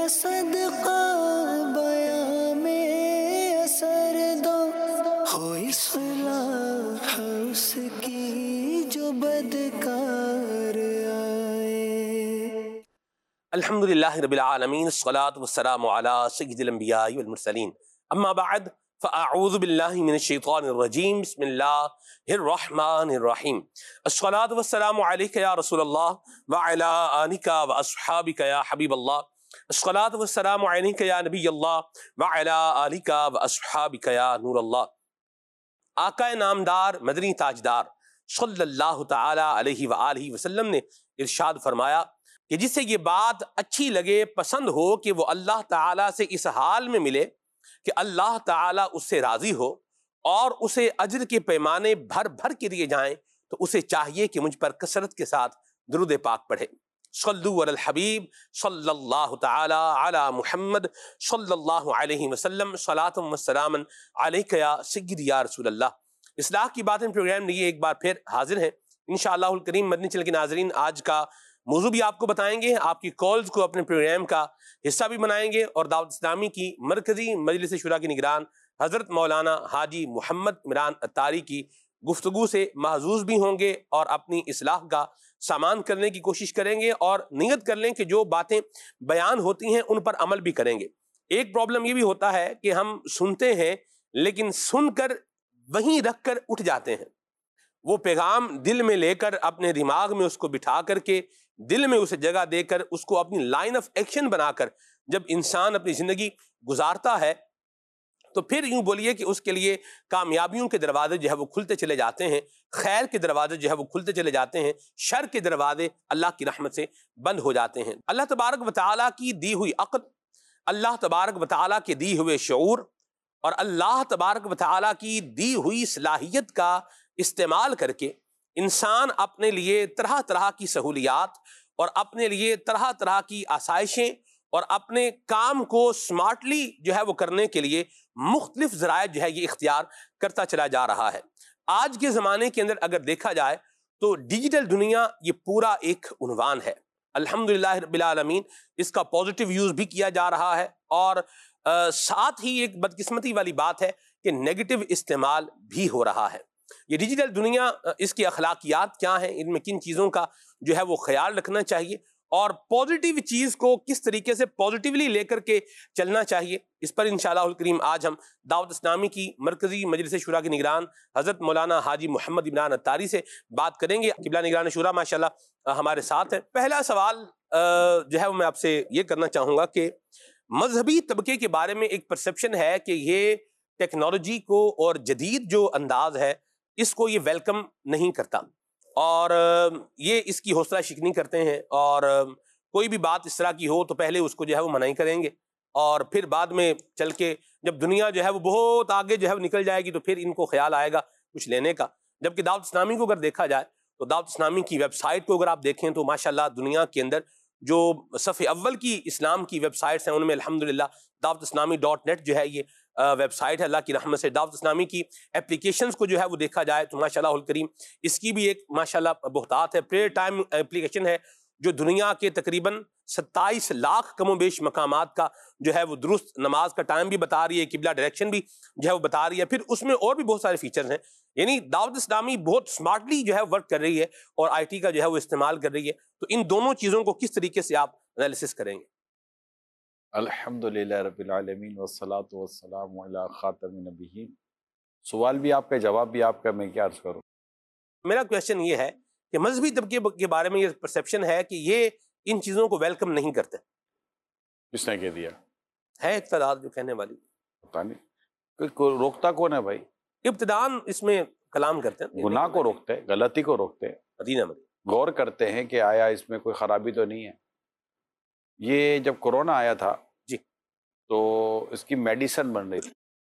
صدقہ بیاں میں اثر دو، ہو اصلاح اس کی جو بدکار آئے۔ الحمدللہ رب العالمین، الصلاۃ والسلام علی سید الانبیاء والمرسلین، اما بعد فاعوذ باللہ من الشیطان الرجیم، بسم اللہ الرحمن الرحیم۔ الصلاۃ والسلام علیک یا رسول اللہ وعلی آلک واصحابک یا حبیب اللہ، الصلاۃ والسلام علیک یا نبی اللہ وعلی آلک واصحابک یا نور اللہ۔ آقا نامدار مدنی تاجدار صلی اللہ تعالی علیہ وآلہ وسلم نے ارشاد فرمایا کہ جس سے یہ بات اچھی لگے، پسند ہو کہ وہ اللہ تعالیٰ سے اس حال میں ملے کہ اللہ تعالیٰ اس سے راضی ہو اور اسے اجر کے پیمانے بھر بھر کے دیے جائیں، تو اسے چاہیے کہ مجھ پر کثرت کے ساتھ درود پاک پڑھے۔ صلو علی الحبیب صلی اللہ تعالی علی محمد صلی اللہ علیہ وسلم، صلاۃ و سلام علیک یا سیدی یا رسول اللہ۔ اصلاح کی باتیں پروگرام لیے ایک بار پھر حاضر ہیں انشاءاللہ الکریم۔ مدنی چینل کے ناظرین، آج کا موضوع بھی آپ کو بتائیں گے، آپ کی کالز کو اپنے پروگرام کا حصہ بھی بنائیں گے، اور دعوت اسلامی کی مرکزی مجلس شورا کی نگران حضرت مولانا حاجی محمد عمران اتاری کی گفتگو سے محظوظ بھی ہوں گے، اور اپنی اصلاح کا سامان کرنے کی کوشش کریں گے، اور نیت کر لیں کہ جو باتیں بیان ہوتی ہیں ان پر عمل بھی کریں گے۔ ایک پرابلم یہ بھی ہوتا ہے کہ ہم سنتے ہیں لیکن سن کر وہیں رکھ کر اٹھ جاتے ہیں، وہ پیغام دل میں لے کر اپنے دماغ میں اس کو بٹھا کر کے دل میں اسے جگہ دے کر اس کو اپنی لائن آف ایکشن بنا کر جب انسان اپنی زندگی گزارتا ہے تو پھر یوں بولیے کہ اس کے لیے کامیابیوں کے دروازے جو ہے وہ کھلتے چلے جاتے ہیں، خیر کے دروازے جو ہے وہ کھلتے چلے جاتے ہیں، شر کے دروازے اللہ کی رحمت سے بند ہو جاتے ہیں۔ اللہ تبارک و تعالیٰ کی دی ہوئی عقل، اللہ تبارک و تعالیٰ کے دی ہوئے شعور، اور اللہ تبارک و تعالیٰ کی دی ہوئی صلاحیت کا استعمال کر کے انسان اپنے لیے طرح طرح کی سہولیات اور اپنے لیے طرح طرح کی آسائشیں اور اپنے کام کو سمارٹلی جو ہے وہ کرنے کے لیے مختلف ذرائع جو ہے یہ اختیار کرتا چلا جا رہا ہے۔ آج کے زمانے کے اندر اگر دیکھا جائے تو ڈیجیٹل دنیا یہ پورا ایک عنوان ہے۔ الحمدللہ رب العالمین، اس کا پازیٹیو یوز بھی کیا جا رہا ہے، اور ساتھ ہی ایک بدقسمتی والی بات ہے کہ نیگیٹو استعمال بھی ہو رہا ہے۔ یہ ڈیجیٹل دنیا، اس کی اخلاقیات کیا ہیں، ان میں کن چیزوں کا جو ہے وہ خیال رکھنا چاہیے، اور پازیٹیو چیز کو کس طریقے سے پازیٹیولی لے کر کے چلنا چاہیے، اس پر انشاءاللہ الکریم آج ہم دعوت اسلامی کی مرکزی مجلس شورا کے نگران حضرت مولانا حاجی محمد عمران اتاری سے بات کریں گے۔ قبلہ نگران شورا ماشاءاللہ ہمارے ساتھ ہیں۔ پہلا سوال جو ہے وہ میں آپ سے یہ کرنا چاہوں گا کہ مذہبی طبقے کے بارے میں ایک پرسیپشن ہے کہ یہ ٹیکنالوجی کو اور جدید جو انداز ہے اس کو یہ ویلکم نہیں کرتا، اور یہ اس کی حوصلہ شکنی کرتے ہیں، اور کوئی بھی بات اس طرح کی ہو تو پہلے اس کو جو ہے وہ منائی کریں گے، اور پھر بعد میں چل کے جب دنیا جو ہے وہ بہت آگے جو ہے وہ نکل جائے گی تو پھر ان کو خیال آئے گا کچھ لینے کا۔ جبکہ دعوت اسلامی کو اگر دیکھا جائے تو دعوت اسلامی کی ویب سائٹ کو اگر آپ دیکھیں تو ماشاءاللہ دنیا کے اندر جو صف اول کی اسلام کی ویب سائٹس ہیں ان میں الحمدللہ دعوت اسلامی .net جو ہے یہ ویب سائٹ ہے، اللہ کی رحمت سے۔ دعوت اسلامی کی اپلیکیشنز کو جو ہے وہ دیکھا جائے تو ماشاءاللہ الکریم اس کی بھی ایک ماشاءاللہ بہتات ہے۔ پریئر ٹائم اپلیکیشن ہے جو دنیا کے تقریباً 27 لاکھ کم و بیش مقامات کا جو ہے وہ درست نماز کا ٹائم بھی بتا رہی ہے، قبلہ ڈائریکشن بھی جو ہے وہ بتا رہی ہے، پھر اس میں اور بھی بہت سارے فیچرز ہیں۔ یعنی دعوت اسلامی بہت سمارٹلی جو ہے ورک کر رہی ہے اور آئی ٹی کا جو ہے وہ استعمال کر رہی ہے، تو ان دونوں چیزوں کو کس طریقے سے آپ انالیسس کریں گے؟ الحمدللہ رب العالمین والصلاة والسلام علی خاتم النبیین۔ سوال بھی آپ کا، جواب بھی آپ کا، میں کیا عرض کروں؟ میرا کویشچن یہ ہے کہ مذہبی طبقے کے بارے میں یہ پرسیپشن ہے کہ یہ ان چیزوں کو ویلکم نہیں کرتے۔ کس نے کہہ دیا؟ ہے اقتدار جو کہنے والی، پتہ نہیں کوئی روکتا کون ہے بھائی؟ ابتدان اس میں کلام کرتے ہیں، گناہ کو روکتے ہیں، غلطی کو روکتے ہیں، مدینہ غور کرتے ہیں کہ آیا اس میں کوئی خرابی تو نہیں ہے۔ یہ جب کورونا آیا تھا جی تو اس کی میڈیسن بن رہی تھی،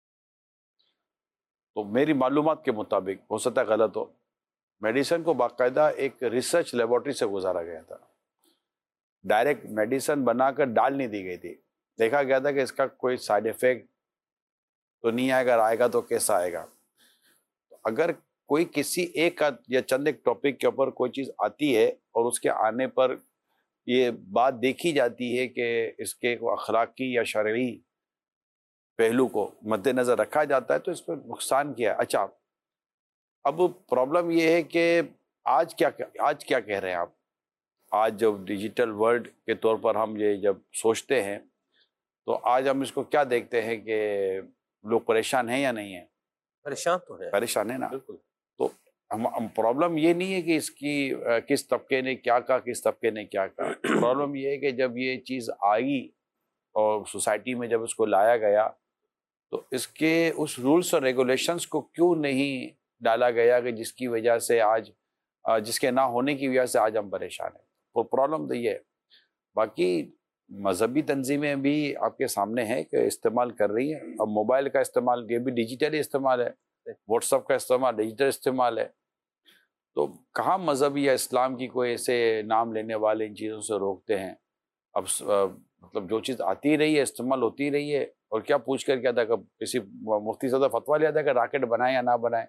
تو میری معلومات کے مطابق، ہو سکتا ہے غلط ہو، میڈیسن کو باقاعدہ ایک ریسرچ لیبارٹری سے گزارا گیا تھا، ڈائریکٹ میڈیسن بنا کر ڈال نہیں دی گئی تھی، دیکھا گیا تھا کہ اس کا کوئی سائیڈ ایفیکٹ تو نہیں آئے گا، اگر آئے گا تو کیسا آئے گا۔ اگر کوئی کسی ایک یا چند ایک ٹاپک کے اوپر کوئی چیز آتی ہے اور اس کے آنے پر یہ بات دیکھی جاتی ہے کہ اس کے اخلاقی یا شرعی پہلو کو مد نظر رکھا جاتا ہے تو اس پہ نقصان کیا ہے. اچھا اب پرابلم یہ ہے کہ آج کیا کہہ رہے ہیں آپ؟ آج جب ڈیجیٹل ورلڈ کے طور پر ہم یہ جب سوچتے ہیں تو آج ہم اس کو کیا دیکھتے ہیں کہ لوگ پریشان ہیں یا نہیں ہیں؟ پریشان تو ہے، پریشان ہے نا. بالکل. تو ہم پرابلم یہ نہیں ہے کہ اس کی کس طبقے نے کیا کہا کس طبقے نے کیا کہا. پرابلم یہ ہے کہ جب یہ چیز آئی اور سوسائٹی میں جب اس کو لایا گیا تو اس کے اس رولس اور ریگولیشنز کو کیوں نہیں ڈالا گیا کہ جس کی وجہ سے آج جس کے نہ ہونے کی وجہ سے آج ہم پریشان ہیں. اور پرابلم تو یہ ہے. باقی مذہبی تنظیمیں بھی آپ کے سامنے ہیں کہ استعمال کر رہی ہیں. اب موبائل کا استعمال یہ بھی ڈیجیٹلی استعمال ہے، واٹس ایپ کا استعمال ڈیجیٹل استعمال ہے. تو کہاں مذہبی یا اسلام کی کوئی ایسے نام لینے والے ان چیزوں سے روکتے ہیں. اب مطلب جو چیز آتی رہی ہے استعمال ہوتی رہی ہے. اور کیا پوچھ کر کیا تھا کہ کسی مفتی صاحب فتویٰ لیا تھا کہ راکٹ بنائیں یا نہ بنائیں،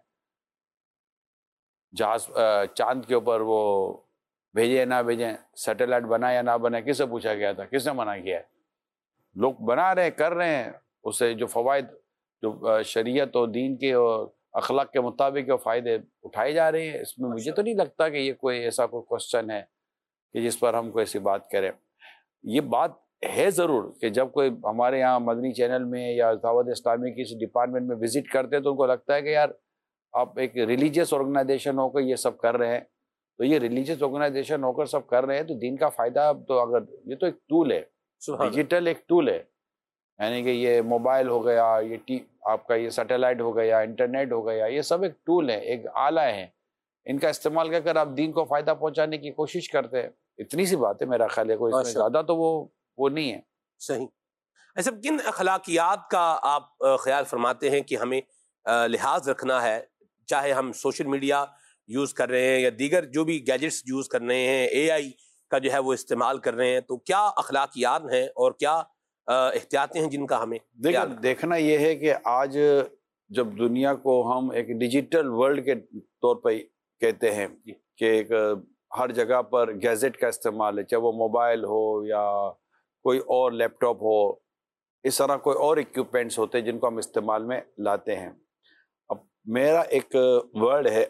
جہاز چاند کے اوپر وہ بھیجیں یا نہ بھیجیں، سیٹلائٹ بنائیں یا نہ بنائیں، کس سے پوچھا گیا تھا؟ کس نے منع کیا ہے؟ لوگ بنا رہے ہیں، کر رہے ہیں. اسے جو فوائد جو شریعت اور دین کے اور اخلاق کے مطابق وہ فائدے اٹھائے جا رہے ہیں. اس میں مجھے تو نہیں لگتا کہ یہ کوئی ایسا کوئی کوشچن ہے کہ جس پر ہم کوئی ایسی بات کریں. یہ بات ہے ضرور کہ جب کوئی ہمارے یہاں مدنی چینل میں یا دعوت اسلامی کی کسی ڈپارٹمنٹ میں وزٹ کرتے ہیں تو ان کو لگتا ہے کہ یار آپ ایک ریلیجیس آرگنائزیشن ہو کر یہ سب کر رہے ہیں. تو یہ ریلیجیس آرگنائزیشن ہو کر سب کر رہے ہیں تو دین کا فائدہ تو اگر یہ تو ایک ٹول ہے، ڈیجیٹل ایک ٹول ہے. یعنی کہ یہ موبائل ہو گیا، یہ آپ کا یہ سیٹلائٹ ہو گیا، انٹرنیٹ ہو گیا، یہ سب ایک ٹول ہے، ایک آلہ ہے. ان کا استعمال کر کر آپ دین کو فائدہ پہنچانے کی کوشش کرتے ہیں. اتنی سی بات ہے میرا خیال ہے، کوئی اس میں زیادہ تو وہ نہیں ہے. صحیح. ایسا کن اخلاقیات کا آپ خیال فرماتے ہیں کہ ہمیں لحاظ رکھنا ہے، چاہے ہم سوشل میڈیا یوز کر رہے ہیں یا دیگر جو بھی گیجٹس یوز کر رہے ہیں، اے آئی کا جو ہے وہ استعمال کر رہے ہیں، تو کیا اخلاقیات ہیں اور کیا احتیاطیں ہیں جن کا ہمیں دیکھنا یہ ہے کہ آج جب دنیا کو ہم ایک ڈیجیٹل ورلڈ کے طور پہ کہتے ہیں کہ ایک ہر جگہ پر گیجٹ کا استعمال ہے، چاہے وہ موبائل ہو یا کوئی اور لیپ ٹاپ ہو، اس طرح کوئی اور ایکوپمنٹس ہوتے ہیں جن کو ہم استعمال میں لاتے ہیں. اب میرا ایک ورڈ ہے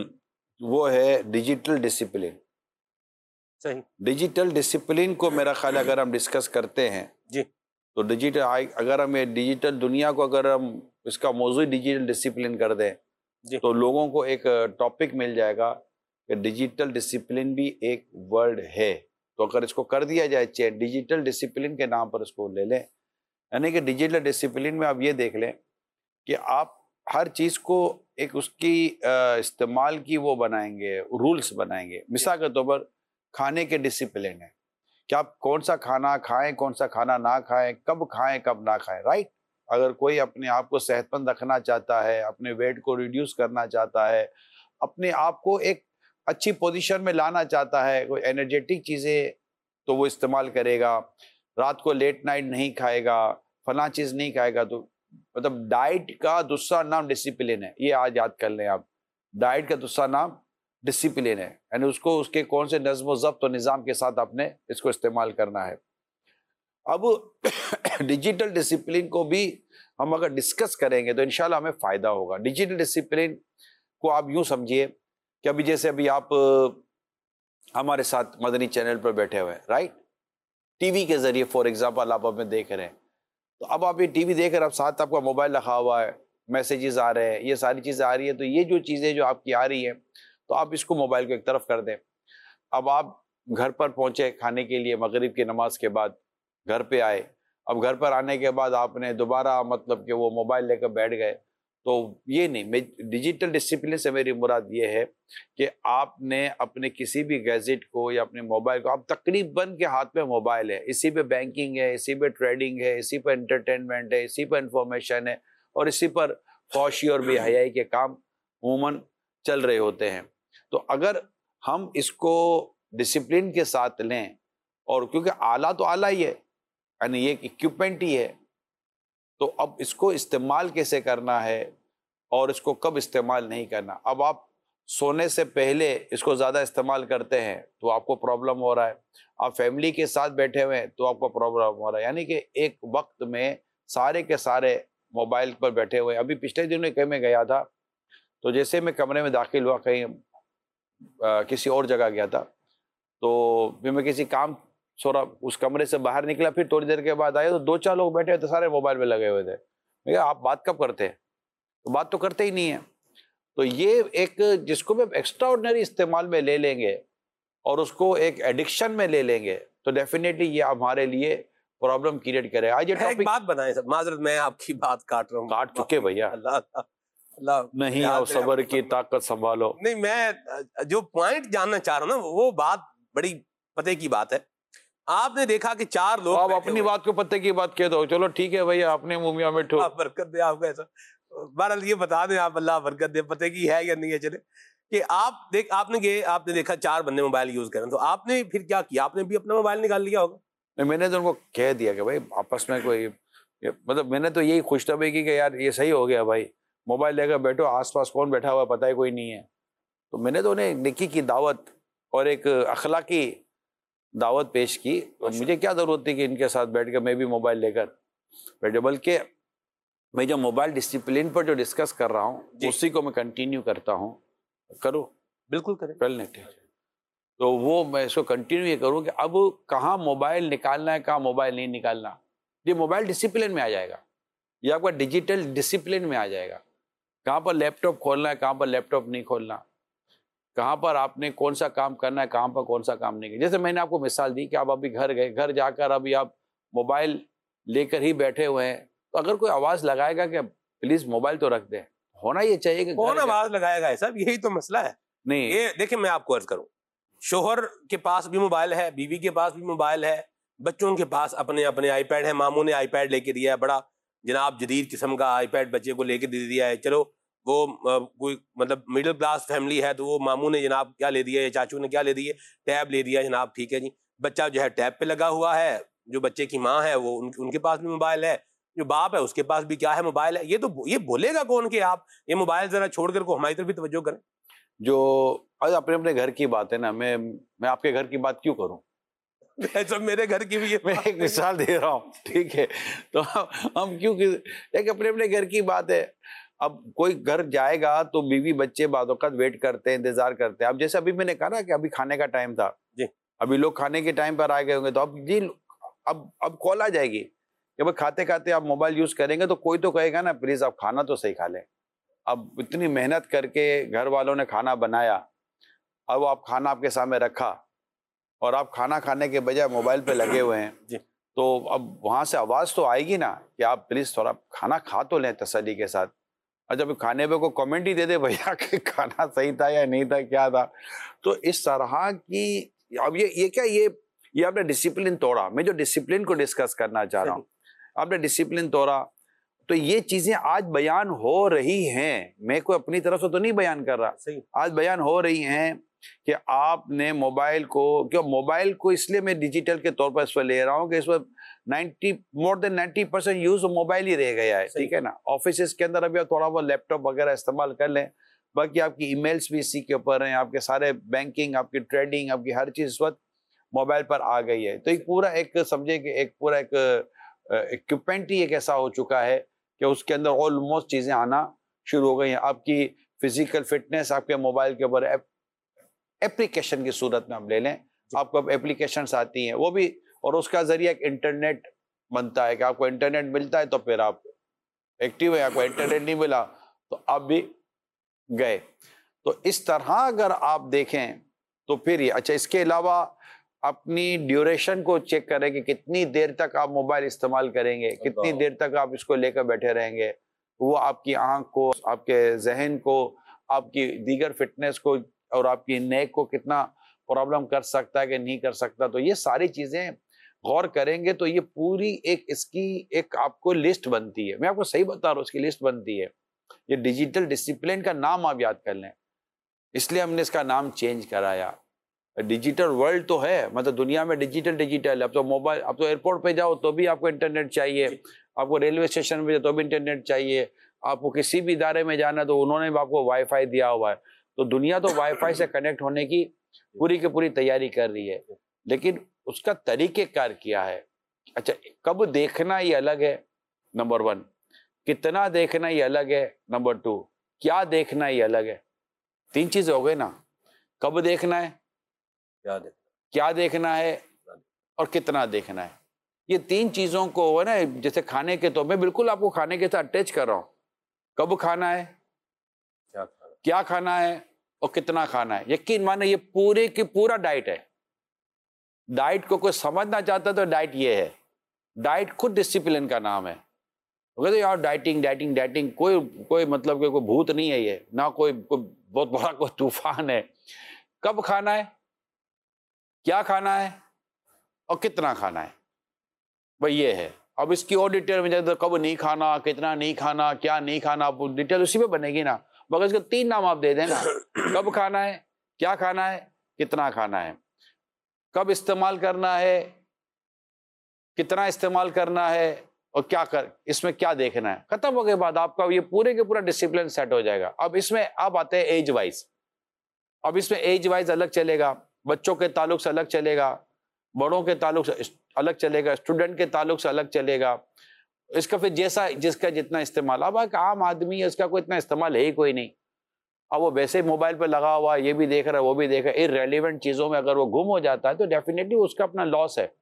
وہ ہے ڈیجیٹل ڈسپلن. صحیح. ڈیجیٹل ڈسپلن کو میرا خیال اگر ہم ڈسکس کرتے ہیں جی تو ڈیجیٹل اگر ہم یہ ڈیجیٹل دنیا کو اگر ہم اس کا موضوع ڈیجیٹل ڈسپلن کر دیں جی تو لوگوں کو ایک ٹاپک مل جائے گا کہ ڈیجیٹل ڈسپلن بھی ایک ورڈ ہے. تو اگر اس کو کر دیا جائے ڈیجیٹل ڈسپلن کے نام پر اس کو لے لیں، یعنی کہ ڈیجیٹل ڈسپلن میں آپ یہ دیکھ لیں کہ آپ ہر چیز کو ایک اس کی استعمال کی وہ بنائیں گے، رولز بنائیں گے. مثال کے طور پر کھانے کے ڈسپلن ہے کہ آپ کون سا کھانا کھائیں، کون سا کھانا نہ کھائیں، کب نہ کھائیں. رائٹ. اگر کوئی اپنے آپ کو صحت مند رکھنا چاہتا ہے، اپنے ویٹ کو ریڈیوس کرنا چاہتا ہے، اپنے آپ کو ایک اچھی پوزیشن میں لانا چاہتا ہے، کوئی انرجیٹک چیزیں تو وہ استعمال کرے گا. رات کو لیٹ نائٹ نہیں کھائے گا، فلاں چیز نہیں کھائے گا. تو مطلب ڈائٹ کا دوسرا نام ڈسپلن ہے. یہ آج یاد کر لیں آپ، ڈائٹ کا دوسرا نام ڈسپلن ہے. یعنی اس کو اس کے کون سے نظم و ضبط و نظام کے ساتھ آپ نے اس کو استعمال کرنا ہے. اب ڈیجیٹل ڈسپلن کو بھی ہم اگر ڈسکس کریں گے تو انشاءاللہ ہمیں فائدہ ہوگا. ڈیجیٹل ڈسپلن کو آپ یوں سمجھیے کہ ابھی آپ ہمارے ساتھ مدنی چینل پر بیٹھے ہوئے ہیں، رائٹ. ٹی وی کے ذریعے فار ایگزامپل آپ ہمیں دیکھ رہے ہیں، تو اب آپ یہ ٹی وی دیکھ رہے ہیں، اب ساتھ آپ کا موبائل رکھا ہوا ہے، میسیجز آ رہے ہیں، یہ ساری چیزیں آ رہی ہیں. تو یہ جو چیزیں جو آپ کی آ رہی ہیں تو آپ اس کو موبائل کو ایک طرف کر دیں. اب آپ گھر پر پہنچے کھانے کے لیے، مغرب کی نماز کے بعد گھر پہ آئے. اب گھر پر آنے کے بعد آپ نے دوبارہ مطلب کہ وہ موبائل لے کر بیٹھ گئے. تو یہ نہیں، ڈیجیٹل ڈسپلن سے میری مراد یہ ہے کہ آپ نے اپنے کسی بھی گیجٹ کو یا اپنے موبائل کو، اب تقریباً کے ہاتھ میں موبائل ہے، اسی پہ بینکنگ ہے، اسی پہ ٹریڈنگ ہے، اسی پہ انٹرٹینمنٹ ہے، اسی پہ انفارمیشن ہے، اور اسی پر فحشی اور بے حیائی کے کام عموماً چل رہے ہوتے ہیں. تو اگر ہم اس کو ڈسپلن کے ساتھ لیں، اور کیونکہ آلہ تو آلہ ہی ہے، یعنی یہ اکوپمنٹ ہی ہے، تو اب اس کو استعمال کیسے کرنا ہے اور اس کو کب استعمال نہیں کرنا. اب آپ سونے سے پہلے اس کو زیادہ استعمال کرتے ہیں تو آپ کو پرابلم ہو رہا ہے، آپ فیملی کے ساتھ بیٹھے ہوئے ہیں تو آپ کو پرابلم ہو رہا ہے، یعنی کہ ایک وقت میں سارے کے سارے موبائل پر بیٹھے ہوئے ہیں۔ ابھی پچھلے دنوں کہیں میں گیا تھا تو جیسے میں کمرے میں داخل ہوا، کہیں کسی اور جگہ گیا تھا، تو پھر میں کسی کام تھوڑا اس کمرے سے باہر نکلا، پھر تھوڑی دیر کے بعد آئے تو 2-4 لوگ بیٹھے تھے، سارے موبائل میں لگے ہوئے تھے۔ میں کہا آپ بات کب کرتے ہیں؟ تو بات تو کرتے ہی نہیں ہیں۔ تو یہ ایک جس کو بھی ایکسٹرا آرڈنری استعمال میں لے لیں گے اور اس کو ایک ایڈکشن میں لے لیں گے تو ڈیفینیٹلی یہ ہمارے لیے پرابلم کریٹ کرے۔ آج یہ ایک ٹاپک بات بتائیں سر، معذرت میں آپ کی بات کاٹ رہا ہوں، کاٹ چکے بھیا، اللہ اللہ نہیں اور صبر کی طاقت سنبھالو۔ نہیں، میں جو پوائنٹ جاننا چاہ رہا ہوں نا وہ بات بڑی پتے کی بات ہے۔ آپ نے دیکھا کہ 4 لوگ آپ اپنی بات کو پتے کی بات کہہ دو، چلو ٹھیک ہے بھیا، اپنے منہ میں مٹھو۔ آپ برکت دے آپ کو ایسا، بہرحال یہ بتا دیں آپ، اللہ برکت دے، پتے کی ہے یا نہیں ہے، چلے کہ آپ نے دیکھا 4 بندے موبائل یوز کریں، تو آپ نے پھر کیا کیا؟ آپ نے بھی اپنا موبائل نکال لیا ہوگا؟ میں نے تو ان کو کہہ دیا کہ بھائی آپس میں کوئی، مطلب میں نے تو یہی خوش طبعی کی کہ یار یہ صحیح ہو گیا بھائی، موبائل لے کر بیٹھو، آس پاس کون بیٹھا ہوا پتہ ہی کوئی نہیں ہے۔ تو میں نے تو انہیں نیکی کی دعوت اور ایک اخلاقی دعوت پیش کی، اور مجھے کیا ضرورت تھی کہ ان کے ساتھ بیٹھ کر میں بھی موبائل لے کر بیٹھے، بلکہ میں جو موبائل ڈسپلن پر جو ڈسکس کر رہا ہوں اسی کو میں کنٹینیو کرتا ہوں۔ کرو، بالکل کریں، کر لیں، تو وہ میں اس کو کنٹینیو یہ کروں کہ اب کہاں موبائل نکالنا ہے، کہاں موبائل نہیں نکالنا، یہ موبائل ڈسپلن میں آ جائے گا، یہ آپ کا ڈیجیٹل ڈسپلن میں آ جائے گا، کہاں پر لیپ ٹاپ کھولنا ہے، کہاں پر لیپ ٹاپ نہیں کھولنا، کہاں پر آپ نے کون سا کام کرنا ہے، کہاں پر کون سا کام نہیں کرنا۔ جیسے میں نے آپ کو مثال دی کہ آپ ابھی گھر گئے، گھر جا کر ابھی آپ موبائل لے کر ہی بیٹھے ہوئے ہیں، تو اگر کوئی آواز لگائے گا کہ پلیز موبائل تو رکھ دیں، ہونا یہ چاہیے کہ کون آواز لگائے گا صاحب؟ یہی تو مسئلہ ہے۔ نہیں، یہ دیکھیں میں آپ کو عرض کروں، شوہر کے پاس بھی موبائل ہے، بیوی کے پاس بھی موبائل ہے، بچوں کے پاس اپنے اپنے آئی پیڈ ہے، ماموں نے آئی پیڈ لے کے دیا ہے، بڑا جناب جدید قسم کا آئی پیڈ بچے کو لے کے دے دیا ہے۔ چلو وہ کوئی مطلب مڈل کلاس فیملی ہے تو وہ ماموں نے جناب کیا لے دیا ہے، چاچو نے کیا لے دی ہے، ٹیب لے دیا جناب، ٹھیک ہے جی، بچہ جو ہے ٹیب پہ لگا ہوا ہے، جو بچے کی ماں ہے وہ ان کے پاس بھی موبائل ہے، جو باپ ہے اس کے پاس بھی کیا ہے، موبائل ہے۔ یہ بولے گا کون کہ آپ یہ موبائل ذرا چھوڑ کر کو ہماری طرف بھی توجہ کریں؟ جو اپنے اپنے گھر کی بات ہے نا، میں آپ کے گھر کی بات کیوں کروں؟ سب میرے گھر کی بھی یہ میں ایک مثال دے رہا ہوں، ٹھیک ہے، تو ہم کیوں، ایک اپنے اپنے گھر کی بات ہے۔ اب کوئی گھر جائے گا تو بیوی بچے بعض اوقات ویٹ کرتے ہیں، انتظار کرتے ہیں۔ اب جیسے ابھی میں نے کہا نا کہ ابھی کھانے کا ٹائم تھا جی، ابھی لوگ کھانے کے ٹائم پر آئے گئے ہوں گے، تو اب جی اب کال آ جائے گی کہ بھائی کھاتے کھاتے آپ موبائل یوز کریں گے تو کوئی تو کہے گا نا پلیز آپ کھانا تو صحیح کھا لیں۔ اب اتنی محنت کر کے گھر والوں نے کھانا بنایا، اب آپ کھانا آپ کے سامنے رکھا اور آپ کھانا کھانے کے بجائے موبائل پہ لگے ہوئے ہیں، جی، تو اب وہاں سے آواز تو آئے گی نا کہ آپ پلیز تھوڑا کھانا کھا تو لیں تسلی کے ساتھ۔ اور جب کھانے پہ کوئی کامنٹ ہی دے دے بھیا کہ کھانا صحیح تھا یا نہیں تھا، کیا تھا، تو اس طرح کی اب یہ کیا، یہ آپ نے ڈسپلن توڑا۔ میں جو ڈسپلن کو ڈسکس کرنا چاہ رہا ہوں، آپ نے ڈسپلن توڑا، تو یہ چیزیں آج بیان ہو رہی ہیں، میں کوئی اپنی طرف سے تو نہیں بیان کر رہا، آج بیان ہو رہی ہیں کہ آپ نے موبائل کو اس لیے میں ڈیجیٹل کے طور پر اس پر لے رہا ہوں کہ اس پر more than 90% یوز موبائل ہی رہ گیا ہے، ٹھیک ہے نا۔ آفیسز کے اندر ابھی آپ تھوڑا بہت لیپ ٹاپ وغیرہ استعمال کر لیں، باقی آپ کی ای میلز بھی اسی کے اوپر ہیں، آپ کے سارے بینکنگ، آپ کی ٹریڈنگ، آپ کی ہر چیز اس وقت موبائل پر آ گئی ہے۔ تو ایک پورا ایک سمجھے کہ ایک پورا ایک اکوپمنٹ ہی ایک ایسا ہو چکا ہے کہ اس کے اندر آلموسٹ چیزیں آنا شروع ہو گئی ہیں۔ آپ کی فزیکل فٹنس آپ کے موبائل کے اوپر اپلیکیشن کی صورت میں ہم لے لیں، آپ کو اب اپلیکیشنس آتی ہیں، وہ بھی، اور اس کا ذریعہ ایک انٹرنیٹ بنتا ہے کہ آپ کو انٹرنیٹ ملتا ہے تو پھر آپ ایکٹیو ہیں، آپ کو انٹرنیٹ نہیں ملا تو آپ بھی گئے۔ تو اس طرح اگر آپ دیکھیں تو پھر یہ اچھا، اس کے علاوہ اپنی ڈیوریشن کو چیک کریں کہ کتنی دیر تک آپ موبائل استعمال کریں گے، کتنی دیر تک آپ اس کو لے کر بیٹھے رہیں گے، وہ آپ کی آنکھ کو، آپ کے ذہن کو، آپ کی دیگر فٹنس کو اور آپ کی نیک کو کتنا پرابلم کر سکتا ہے کہ نہیں کر سکتا۔ تو یہ ساری چیزیں غور کریں گے تو یہ پوری ایک اس کی ایک آپ کو لسٹ بنتی ہے، میں آپ کو صحیح بتا رہا ہوں، اس کی لسٹ بنتی ہے۔ یہ ڈیجیٹل ڈسپلن کا نام آپ یاد کر لیں، اس لیے ہم نے اس کا نام چینج کرایا۔ ڈیجیٹل ورلڈ تو ہے، مطلب دنیا میں ڈیجیٹل، اب تو موبائل، اب تو ایئرپورٹ پہ جاؤ تو بھی آپ کو انٹرنیٹ چاہیے، آپ کو ریلوے اسٹیشن پہ جاؤ تو بھی انٹرنیٹ چاہیے، آپ کو کسی بھی ادارے میں جانا تو انہوں نے بھی آپ کو وائی فائی دیا ہوا ہے۔ تو دنیا تو وائی فائی سے کنیکٹ ہونے کی پوری کی پوری تیاری کر رہی ہے، لیکن اس کا طریقہ کار کیا ہے؟ اچھا، کب دیکھنا یہ الگ ہے، نمبر 1، کتنا دیکھنا یہ الگ ہے، نمبر 2، کیا دیکھنا یہ الگ ہے۔ 3 چیزیں ہو گئے نا، کب دیکھنا ہے، کیا دیکھنا ہے، اور کتنا دیکھنا ہے۔ یہ 3 چیزوں کو ہے نا، جیسے کھانے کے، تو میں بالکل آپ کو کھانے کے ساتھ اٹیچ کر رہا ہوں، کب کھانا ہے، کیا کھانا ہے، اور کتنا کھانا ہے۔ یقین مانے یہ پورے کی پورا ڈائٹ ہے۔ ڈائٹ کو کوئی سمجھنا چاہتا تو ڈائٹ یہ ہے، ڈائٹ خود ڈسپلن کا نام ہے۔ کہتے یار ڈائٹنگ ڈائٹنگ ڈائٹنگ، کوئی مطلب کہ کوئی بھوت نہیں ہے یہ، نہ کوئی بہت بڑا کوئی طوفان ہے۔ کب کھانا ہے، کیا کھانا ہے، اور کتنا کھانا ہے، بھئی یہ ہے۔ اب اس کی اور ڈیٹیل میں جائے تو کب نہیں کھانا، کتنا نہیں کھانا، کیا نہیں کھانا، ڈیٹیل اسی پہ بنے گی نا، مگر اس کے 3 نام آپ دے دیں نا، کب کھانا ہے، کیا کھانا ہے، کتنا کھانا ہے، کب استعمال کرنا ہے، کتنا استعمال کرنا ہے، اور اس میں کیا دیکھنا ہے۔ ختم ہو گئے بعد آپ کا یہ پورے کے پورا ڈسپلن سیٹ ہو جائے گا۔ اب اس میں اب آتے ہیں ایج وائز، اب اس میں ایج وائز الگ چلے گا، بچوں کے تعلق سے الگ چلے گا، بڑوں کے تعلق سے الگ چلے گا، اسٹوڈنٹ کے تعلق سے الگ چلے گا۔ اس کا پھر جس کا جتنا استعمال، اب ایک عام آدمی ہے، اس کا کوئی اتنا استعمال ہے ہی کوئی نہیں، اب وہ ویسے موبائل پہ لگا ہوا ہے، یہ بھی دیکھ رہا ہے وہ بھی دیکھ رہا ہے، irrelevant چیزوں میں اگر وہ گم ہو جاتا ہے تو ڈیفینیٹلی اس کا اپنا لاس ہے۔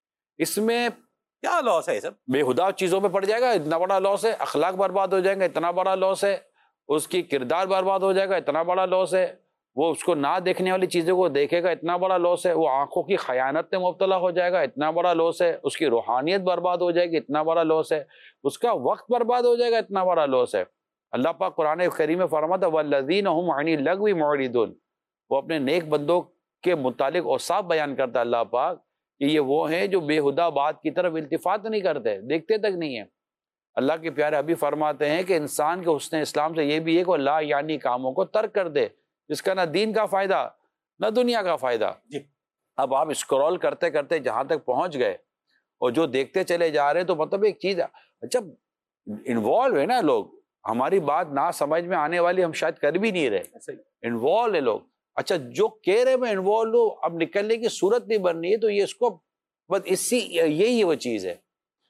اس میں کیا لاس ہے سب؟ بے ہدا چیزوں میں پڑ جائے گا، اتنا بڑا لاس ہے، اخلاق برباد ہو جائیں گے، اتنا بڑا لاس ہے، اس کی کردار برباد ہو جائے گا، اتنا بڑا لاس ہے، وہ اس کو نہ دیکھنے والی چیزوں کو دیکھے گا، اتنا بڑا لاس ہے، وہ آنکھوں کی خیانت میں مبتلا ہو جائے گا، اتنا بڑا لاس ہے، اس کی روحانیت برباد ہو جائے گی، اتنا بڑا لاس ہے، اس کا وقت برباد ہو جائے گا، اتنا بڑا لاس ہے۔ اللہ پاک قرآن کریم میں فرماتا ہے والذین هم عن اللغو معرضون، وہ اپنے نیک بندوں کے متعلق اوصاف بیان کرتا ہے اللہ پاک کہ یہ وہ ہیں جو بے ہدا بات کی طرف التفات نہیں کرتے، دیکھتے تک نہیں ہیں۔ اللہ کے پیارے ابھی فرماتے ہیں کہ انسان کے حسن اسلام سے یہ بھی ہے کہ وہ لا یعنی کاموں کو ترک کر دے، جس کا نہ دین کا فائدہ نہ دنیا کا فائدہ۔ جی۔ اب آپ اسکرول کرتے کرتے جہاں تک پہنچ گئے اور جو دیکھتے چلے جا رہے ہیں، تو مطلب ایک چیز اچھا انوالو ہے نا لوگ، ہماری بات نہ سمجھ میں آنے والی ہم شاید کر بھی نہیں رہے، انوالو ہے لوگ۔ اچھا جو کہہ رہے میں انوالو ہوں، اب نکلنے کی صورت نہیں بن رہی ہے، تو یہ اس کو بس یہی وہ چیز ہے،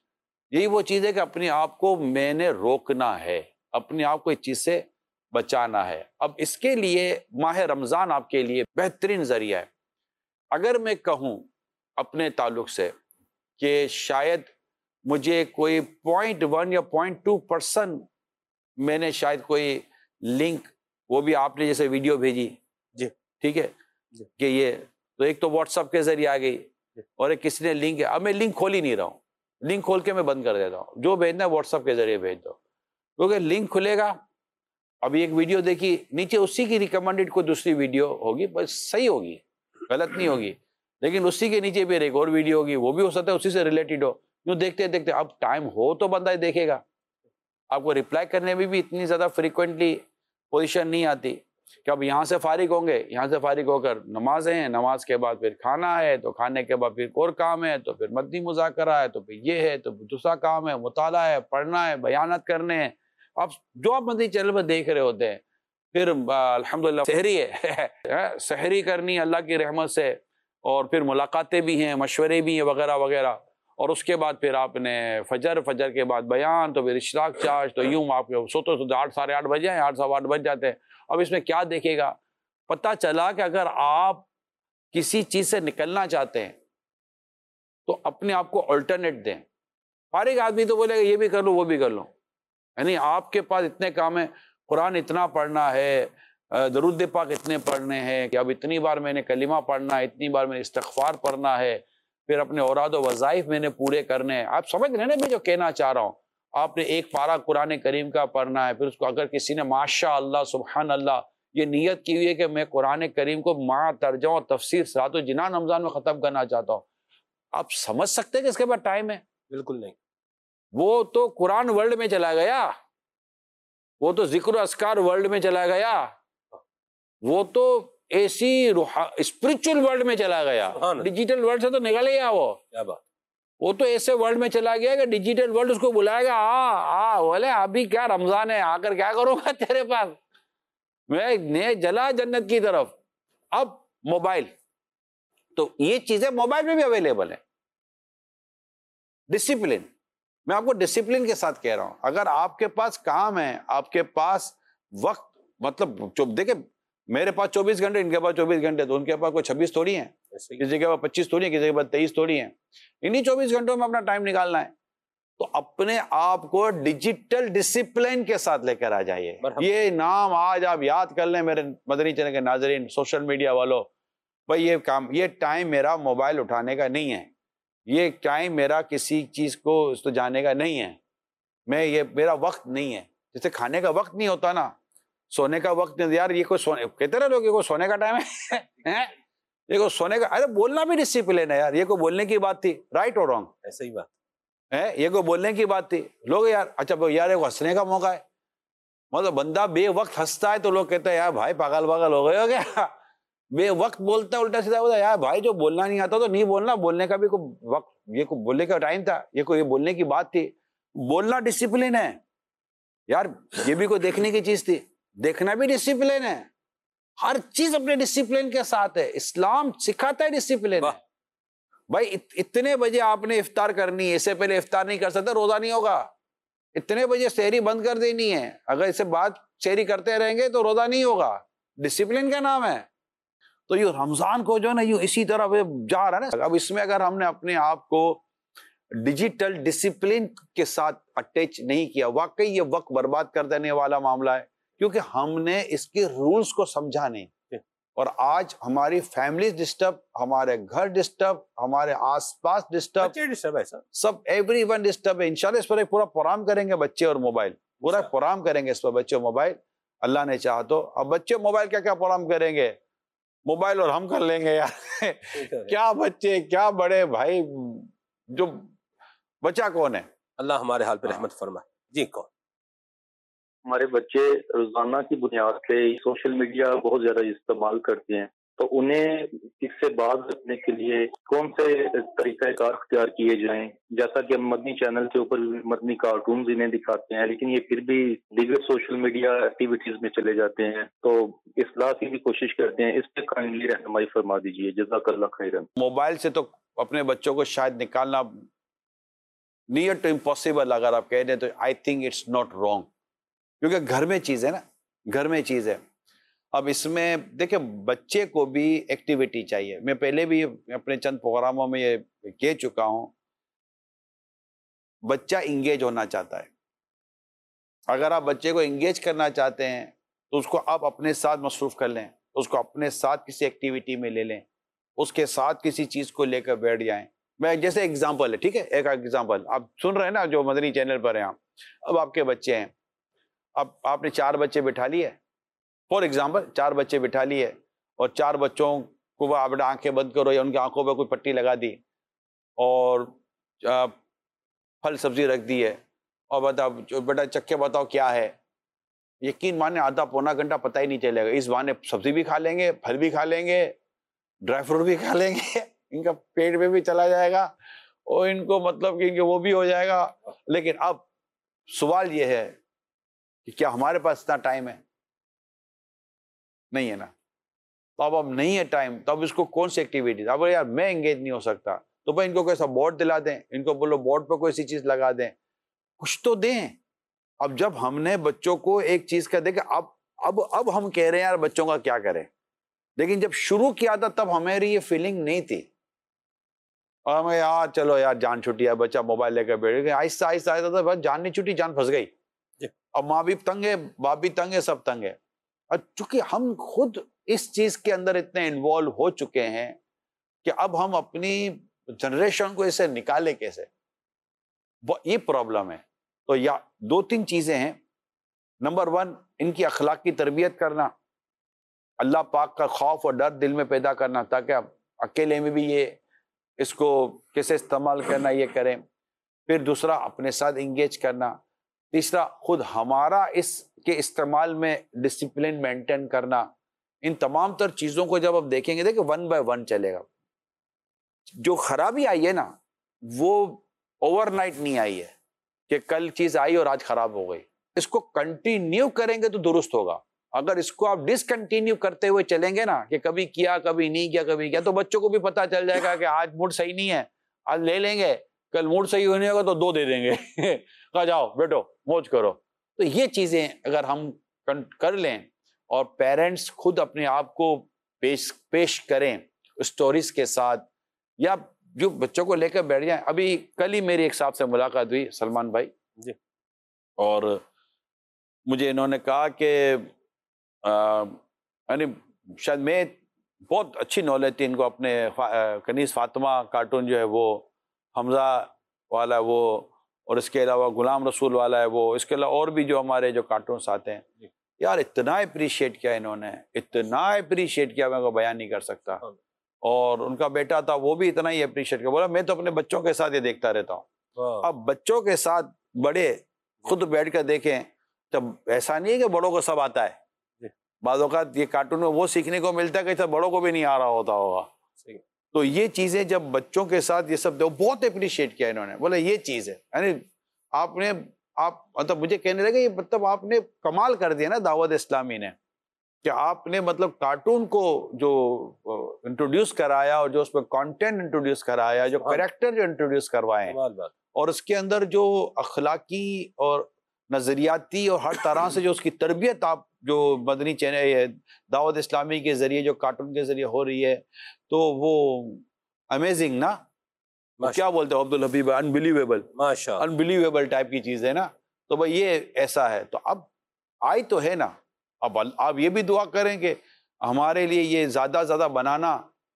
یہی وہ چیز ہے کہ اپنے آپ کو میں نے روکنا ہے، اپنے آپ کو اس چیز سے بچانا ہے۔ اب اس کے لیے ماہ رمضان آپ کے لیے بہترین ذریعہ ہے۔ اگر میں کہوں اپنے تعلق سے کہ شاید مجھے کوئی 0.1 یا 0.2% میں نے شاید کوئی لنک، وہ بھی آپ نے جیسے ویڈیو بھیجی، جی ٹھیک ہے، کہ یہ تو ایک تو واٹس ایپ کے ذریعے آ گئی، اور ایک کسی نے لنک، اب میں لنک کھول ہی نہیں رہا ہوں، لنک کھول کے میں بند کر دیتا ہوں، جو بھیجنا ہے واٹس ایپ کے ذریعے بھیج دو، کیونکہ لنک کھلے گا، ابھی ایک ویڈیو دیکھی، نیچے اسی کی ریکمنڈڈ کوئی دوسری ویڈیو ہوگی، بس صحیح ہوگی، غلط نہیں ہوگی، لیکن اسی کے نیچے پھر ایک اور ویڈیو ہوگی، وہ بھی ہو سکتا ہے اسی سے ریلیٹڈ ہو، یوں دیکھتے دیکھتے اب ٹائم ہو تو بندہ دیکھے گا۔ آپ کو رپلائی کرنے میں بھی اتنی زیادہ فریکوینٹلی پوزیشن نہیں آتی کہ اب یہاں سے فارغ ہوں گے، یہاں سے فارغ ہو کر نمازیں ہیں، نماز کے بعد پھر کھانا ہے، تو کھانے کے بعد پھر اور کام ہے، تو پھر مدنی مذاکرہ ہے، تو پھر یہ ہے، تو دوسرا کام ہے، مطالعہ ہے، پڑھنا ہے، بیانات کرنے ہیں، اب جو آپ مدنی چینل پہ دیکھ رہے ہوتے ہیں، پھر الحمدللہ سحری ہے سحری کرنی اللہ کی رحمت سے، اور پھر ملاقاتیں بھی ہیں، مشورے بھی ہیں، وغیرہ وغیرہ، اور اس کے بعد پھر آپ نے فجر کے بعد بیان، تو پھر اشراق چارج، تو یوں آپ کے سوتے 8 ساڑھے 8 بج جائیں، 8 سوا 8 بج جاتے ہیں۔ اب اس میں کیا دیکھے گا؟ پتہ چلا کہ اگر آپ کسی چیز سے نکلنا چاہتے ہیں تو اپنے آپ کو الٹرنیٹ دیں۔ فارغ آدمی تو بولے گا یہ بھی کر لوں وہ بھی کر لوں، یعنی آپ کے پاس اتنے کام ہیں، قرآن اتنا پڑھنا ہے، درود پاک اتنے پڑھنے ہیں کہ اب اتنی بار میں نے کلمہ پڑھنا ہے، اتنی بار میں نے استغفار پڑھنا ہے، پھر اپنے اوراد و وظائف میں نے پورے کرنے ہیں۔ آپ سمجھ رہے ہیں نا میں جو کہنا چاہ رہا ہوں؟ آپ نے ایک پارہ قرآن کریم کا پڑھنا ہے، پھر اس کو اگر کسی نے ماشاء اللہ سبحان اللہ یہ نیت کی ہوئی ہے کہ میں قرآن کریم کو مع ترجمہ اور تفسیر صراط الجنان رمضان میں ختم کرنا چاہتا ہوں، آپ سمجھ سکتے ہیں کہ اس کے بعد ٹائم ہے؟ بالکل نہیں۔ وہ تو قرآن ورلڈ میں چلا گیا، وہ تو ذکر و اذکار ورلڈ میں چلا گیا، وہ تو ایسی اسپرچل ورلڈ میں چلا گیا، ڈیجیٹل ورلڈ سے تو نکل گیا وہ تو ایسے ورلڈ میں چلا گیا کہ ڈیجیٹل ورلڈ اس کو بلائے گا، بولے ابھی کیا رمضان ہے، آ کر کیا کروں گا تیرے پاس، میں جلا جنت کی طرف. اب موبائل, تو یہ چیزیں موبائل میں بھی اویلیبل ہیں. ڈسپلن, میں آپ کو ڈسپلن کے ساتھ کہہ رہا ہوں. اگر آپ کے پاس کام ہے, آپ کے پاس وقت, مطلب دیکھیں میرے پاس 24 گھنٹے, ان کے پاس 24 گھنٹے, تو ان کے پاس کوئی 26 تھوڑی ہیں, کسی کے پاس 25 تھوڑی ہیں, کسی کے پاس 23 تھوڑی ہیں. انہی 24 گھنٹوں میں اپنا ٹائم نکالنا ہے. تو اپنے آپ کو ڈیجیٹل ڈسپلن کے ساتھ لے کر آ جائیے. یہ نام آج آپ یاد کر لیں میرے مدنی چینل کے ناظرین, سوشل میڈیا والوں, بھائی یہ ٹائم میرا موبائل اٹھانے کا نہیں ہے, یہ ٹائم میرا کسی چیز کو اس تو جانے کا نہیں ہے, یہ میرا وقت نہیں ہے. جیسے کھانے کا وقت نہیں ہوتا نا, سونے کا وقت نہیں, یار یہ کوئی سونے کہتے رہے لوگ, یہ کوئی سونے کا ٹائم ہے, یہ کوئی سونے کا, ارے بولنا بھی ڈسپلن ہے یار. یہ کوئی بولنے کی بات تھی, رائٹ اور رانگ؟ صحیح بات ہے, یہ کوئی بولنے کی بات تھی. لوگ یار اچھا یار یہ ہنسنے کا موقع ہے, مطلب بندہ بے وقت ہنستا ہے تو لوگ کہتے ہیں یار بھائی پاگل ہو گئے ہو کیا, بے وقت بولتا ہے الٹا سیدھا. یار بھائی جو بولنا نہیں آتا تو نہیں بولنا, بولنے کا بھی کوئی وقت, یہ کوئی بولنے کا ٹائم تھا, یہ کوئی بولنے کی بات تھی. بولنا ڈسپلن ہے یار, یہ بھی کوئی دیکھنے کی چیز تھی, دیکھنا بھی ڈسپلن ہے. ہر چیز اپنے ڈسپلن کے ساتھ ہے. اسلام سکھاتا ہے ڈسپلن ہے. بھائی اتنے بجے آپ نے افطار کرنی ہے, اس سے پہلے افطار نہیں کر سکتے, روزہ نہیں ہوگا. اتنے بجے سحری بند کر دینی ہے, اگر اس سے بعد سحری کرتے رہیں گے تو روزہ نہیں ہوگا. ڈسپلن کا نام ہے. تو یہ رمضان کو جو نا یوں اسی طرح جا رہا ہے نا. اب اس میں اگر ہم نے اپنے آپ کو ڈیجیٹل ڈسپلن کے ساتھ اٹیچ نہیں کیا, واقعی یہ وقت برباد کر دینے والا معاملہ ہے, کیونکہ ہم نے اس کے رولز کو سمجھا نہیں. اور آج ہماری فیملیز ڈسٹرب, ہمارے گھر ڈسٹرب, ہمارے آس پاس ڈسٹرب, سب ایوری ون ڈسٹرب ہے. انشاءاللہ اس پر ایک پورا پروگرام کریں گے, بچے اور موبائل, پورا پروگرام کریں گے اس پر, بچے اور موبائل, اللہ نے چاہا تو. اب بچے موبائل کیا پروگرام کریں گے, موبائل اور ہم کر لیں گے یار. کیا بچے کیا بڑے, بھائی جو بچہ کون ہے, اللہ ہمارے حال پہ رحمت فرمائے. جی کون؟ ہمارے بچے روزانہ کی بنیاد پہ سوشل میڈیا بہت زیادہ استعمال کرتے ہیں, تو انہیں اس سے باز رکھنے کے لیے کون سے طریقہ کار اختیار کیے جائیں؟ جیسا کہ ہم مدنی چینل کے اوپر مدنی کارٹونز انہیں دکھاتے ہیں, لیکن یہ پھر بھی دیگر سوشل میڈیا ایکٹیویٹیز میں چلے جاتے ہیں, تو اصلاح کی بھی کوشش کرتے ہیں. اس پہ کائنڈلی رہنمائی فرما دیجیے, جزاک اللہ خیرا. موبائل سے تو اپنے بچوں کو شاید نکالنا نیئر ٹو امپاسبل اگر آپ کہہ دیں تو I think it's not wrong, کیونکہ گھر میں چیز ہے نا, گھر میں چیز ہے. اب اس میں دیکھیں بچے کو بھی ایکٹیویٹی چاہیے. میں پہلے بھی اپنے چند پروگراموں میں یہ کہہ چکا ہوں, بچہ انگیج ہونا چاہتا ہے. اگر آپ بچے کو انگیج کرنا چاہتے ہیں تو اس کو آپ اپنے ساتھ مصروف کر لیں, اس کو اپنے ساتھ کسی ایکٹیویٹی میں لے لیں, اس کے ساتھ کسی چیز کو لے کر بیٹھ جائیں. میں جیسے ایگزامپل ہے, ٹھیک ہے, ایک ایگزامپل آپ سن رہے ہیں نا جو مدنی چینل پر ہیں آپ, اب آپ کے بچے ہیں, اب آپ نے 4 بچے بٹھا لیے, فور ایگزامپل 4 بچے بٹھا لیے, اور 4 بچوں کو آپ نے آنکھیں بند کرو یا ان کی آنکھوں پہ کوئی پٹی لگا دی اور پھل سبزی رکھ دی ہے, اور بتاؤ بیٹا چکھے بتاؤ کیا ہے. یقین مانے آدھا پونا گھنٹہ پتہ ہی نہیں چلے گا. اس بہانے سبزی بھی کھا لیں گے, پھل بھی کھا لیں گے, ڈرائی فروٹ بھی کھا لیں گے, ان کا پیٹ میں بھی چلا جائے گا, اور ان کو مطلب کہ وہ بھی ہو جائے گا. لیکن اب سوال یہ ہے کہ کیا ہمارے پاس اتنا ٹائم ہے؟ نہیں ہے نا. تو اب نہیں ہے ٹائم, تو اب اس کو کون سی ایکٹیویٹیز, اب یار میں انگیج نہیں ہو سکتا, تو بھائی ان کو کوئی بورڈ دلا دیں, ان کو بولو بورڈ پہ کوئی ایسی چیز لگا دیں, کچھ تو دیں. اب جب ہم نے بچوں کو ایک چیز کا دیکھا, اب ہم کہہ رہے ہیں یار بچوں کا کیا کریں, لیکن جب شروع کیا تھا تب ہماری یہ فیلنگ نہیں تھی, اور ہمیں یار چلو یار جان چھٹی ہے, بچہ موبائل لے کر بیٹھ گئے, آہستہ آہستہ آہستہ بس جان نہیں چھٹی, جان پھنس گئی. اب ماں بھی تنگ ہے, باپ بھی تنگ ہے, سب تنگ ہے. اور چونکہ ہم خود اس چیز کے اندر اتنے انوالو ہو چکے ہیں کہ اب ہم اپنی جنریشن کو اسے نکالے کیسے, یہ پرابلم ہے. تو یا 2-3 چیزیں ہیں. نمبر 1, ان کی اخلاق کی تربیت کرنا, اللہ پاک کا خوف اور ڈر دل میں پیدا کرنا, تاکہ اکیلے میں بھی یہ اس کو کیسے استعمال کرنا یہ کریں. پھر دوسرا اپنے ساتھ انگیج کرنا. تیسرا خود ہمارا اس کے استعمال میں ڈسپلن مینٹین کرنا. ان تمام تر چیزوں کو جب آپ دیکھیں گے, دیکھیں 1 by 1 چلے گا. جو خرابی آئی ہے نا وہ اوور نائٹ نہیں آئی ہے کہ کل چیز آئی اور آج خراب ہو گئی. اس کو کنٹینیو کریں گے تو درست ہوگا. اگر اس کو آپ ڈسکنٹینیو کرتے ہوئے چلیں گے نا کہ کبھی کیا کبھی نہیں کیا کبھی کیا، تو بچوں کو بھی پتا چل جائے گا کہ آج موڈ صحیح نہیں ہے، آج لے لیں گے، کل موڈ صحیح ہونے ہوگا تو 2 دے دیں گے کہا جاؤ بیٹو موج کرو. تو یہ چیزیں اگر ہم کر لیں اور پیرنٹس خود اپنے آپ کو پیش کریں اسٹوریز کے ساتھ، یا جو بچوں کو لے کر بیٹھ جائیں. ابھی کل ہی میری ایک صاحب سے ملاقات ہوئی، سلمان بھائی جی، اور مجھے انہوں نے کہا کہ یعنی شاید میں بہت اچھی نالج تھی ان کو اپنے کنیز فاطمہ کارٹون جو ہے وہ، حمزہ والا وہ، اور اس کے علاوہ غلام رسول والا ہے وہ، اس کے علاوہ اور بھی جو ہمارے جو کارٹونس آتے ہیں، یار اتنا اپریشیٹ کیا انہوں نے، اتنا اپریشیٹ کیا میں کو بیان نہیں کر سکتا. اور ان کا بیٹا تھا وہ بھی اتنا ہی اپریشیٹ کیا، بولا میں تو اپنے بچوں کے ساتھ یہ دیکھتا رہتا ہوں. اب بچوں کے ساتھ بڑے خود بیٹھ کر دیکھیں، تب ایسا نہیں ہے کہ بڑوں کو سب آتا ہے. بعض اوقات یہ کارٹون میں وہ سیکھنے کو ملتا ہے کہ بڑوں کو بھی نہیں آ رہا ہوتا ہوگا. تو یہ چیزیں جب بچوں کے ساتھ یہ سب بہت اپریشیٹ کیا انہوں نے، بولے یہ چیز ہے، یعنی آپ مطلب مجھے کہنے لگے یہ مطلب آپ نے کمال کر دیا نا دعوت اسلامی نے، کہ آپ نے مطلب کارٹون کو جو انٹروڈیوس کرایا اور جو اس میں کانٹینٹ انٹروڈیوس کرایا، جو کریکٹر جو انٹروڈیوس کروائے، اور اس کے اندر جو اخلاقی اور نظریاتی اور ہر طرح سے جو اس کی تربیت آپ جو مدنی چینل دعوت اسلامی کے ذریعے جو کارٹون کے ذریعے ہو رہی ہے، تو وہ امیزنگ نا، کیا بولتے ہیں عبدالحبیب، انبلیویبل، انبلیویبل ٹائپ کی چیز ہے نا. تو بھائی یہ ایسا ہے، تو اب آئی تو ہے نا، اب آپ یہ بھی دعا کریں کہ ہمارے لیے یہ زیادہ زیادہ بنانا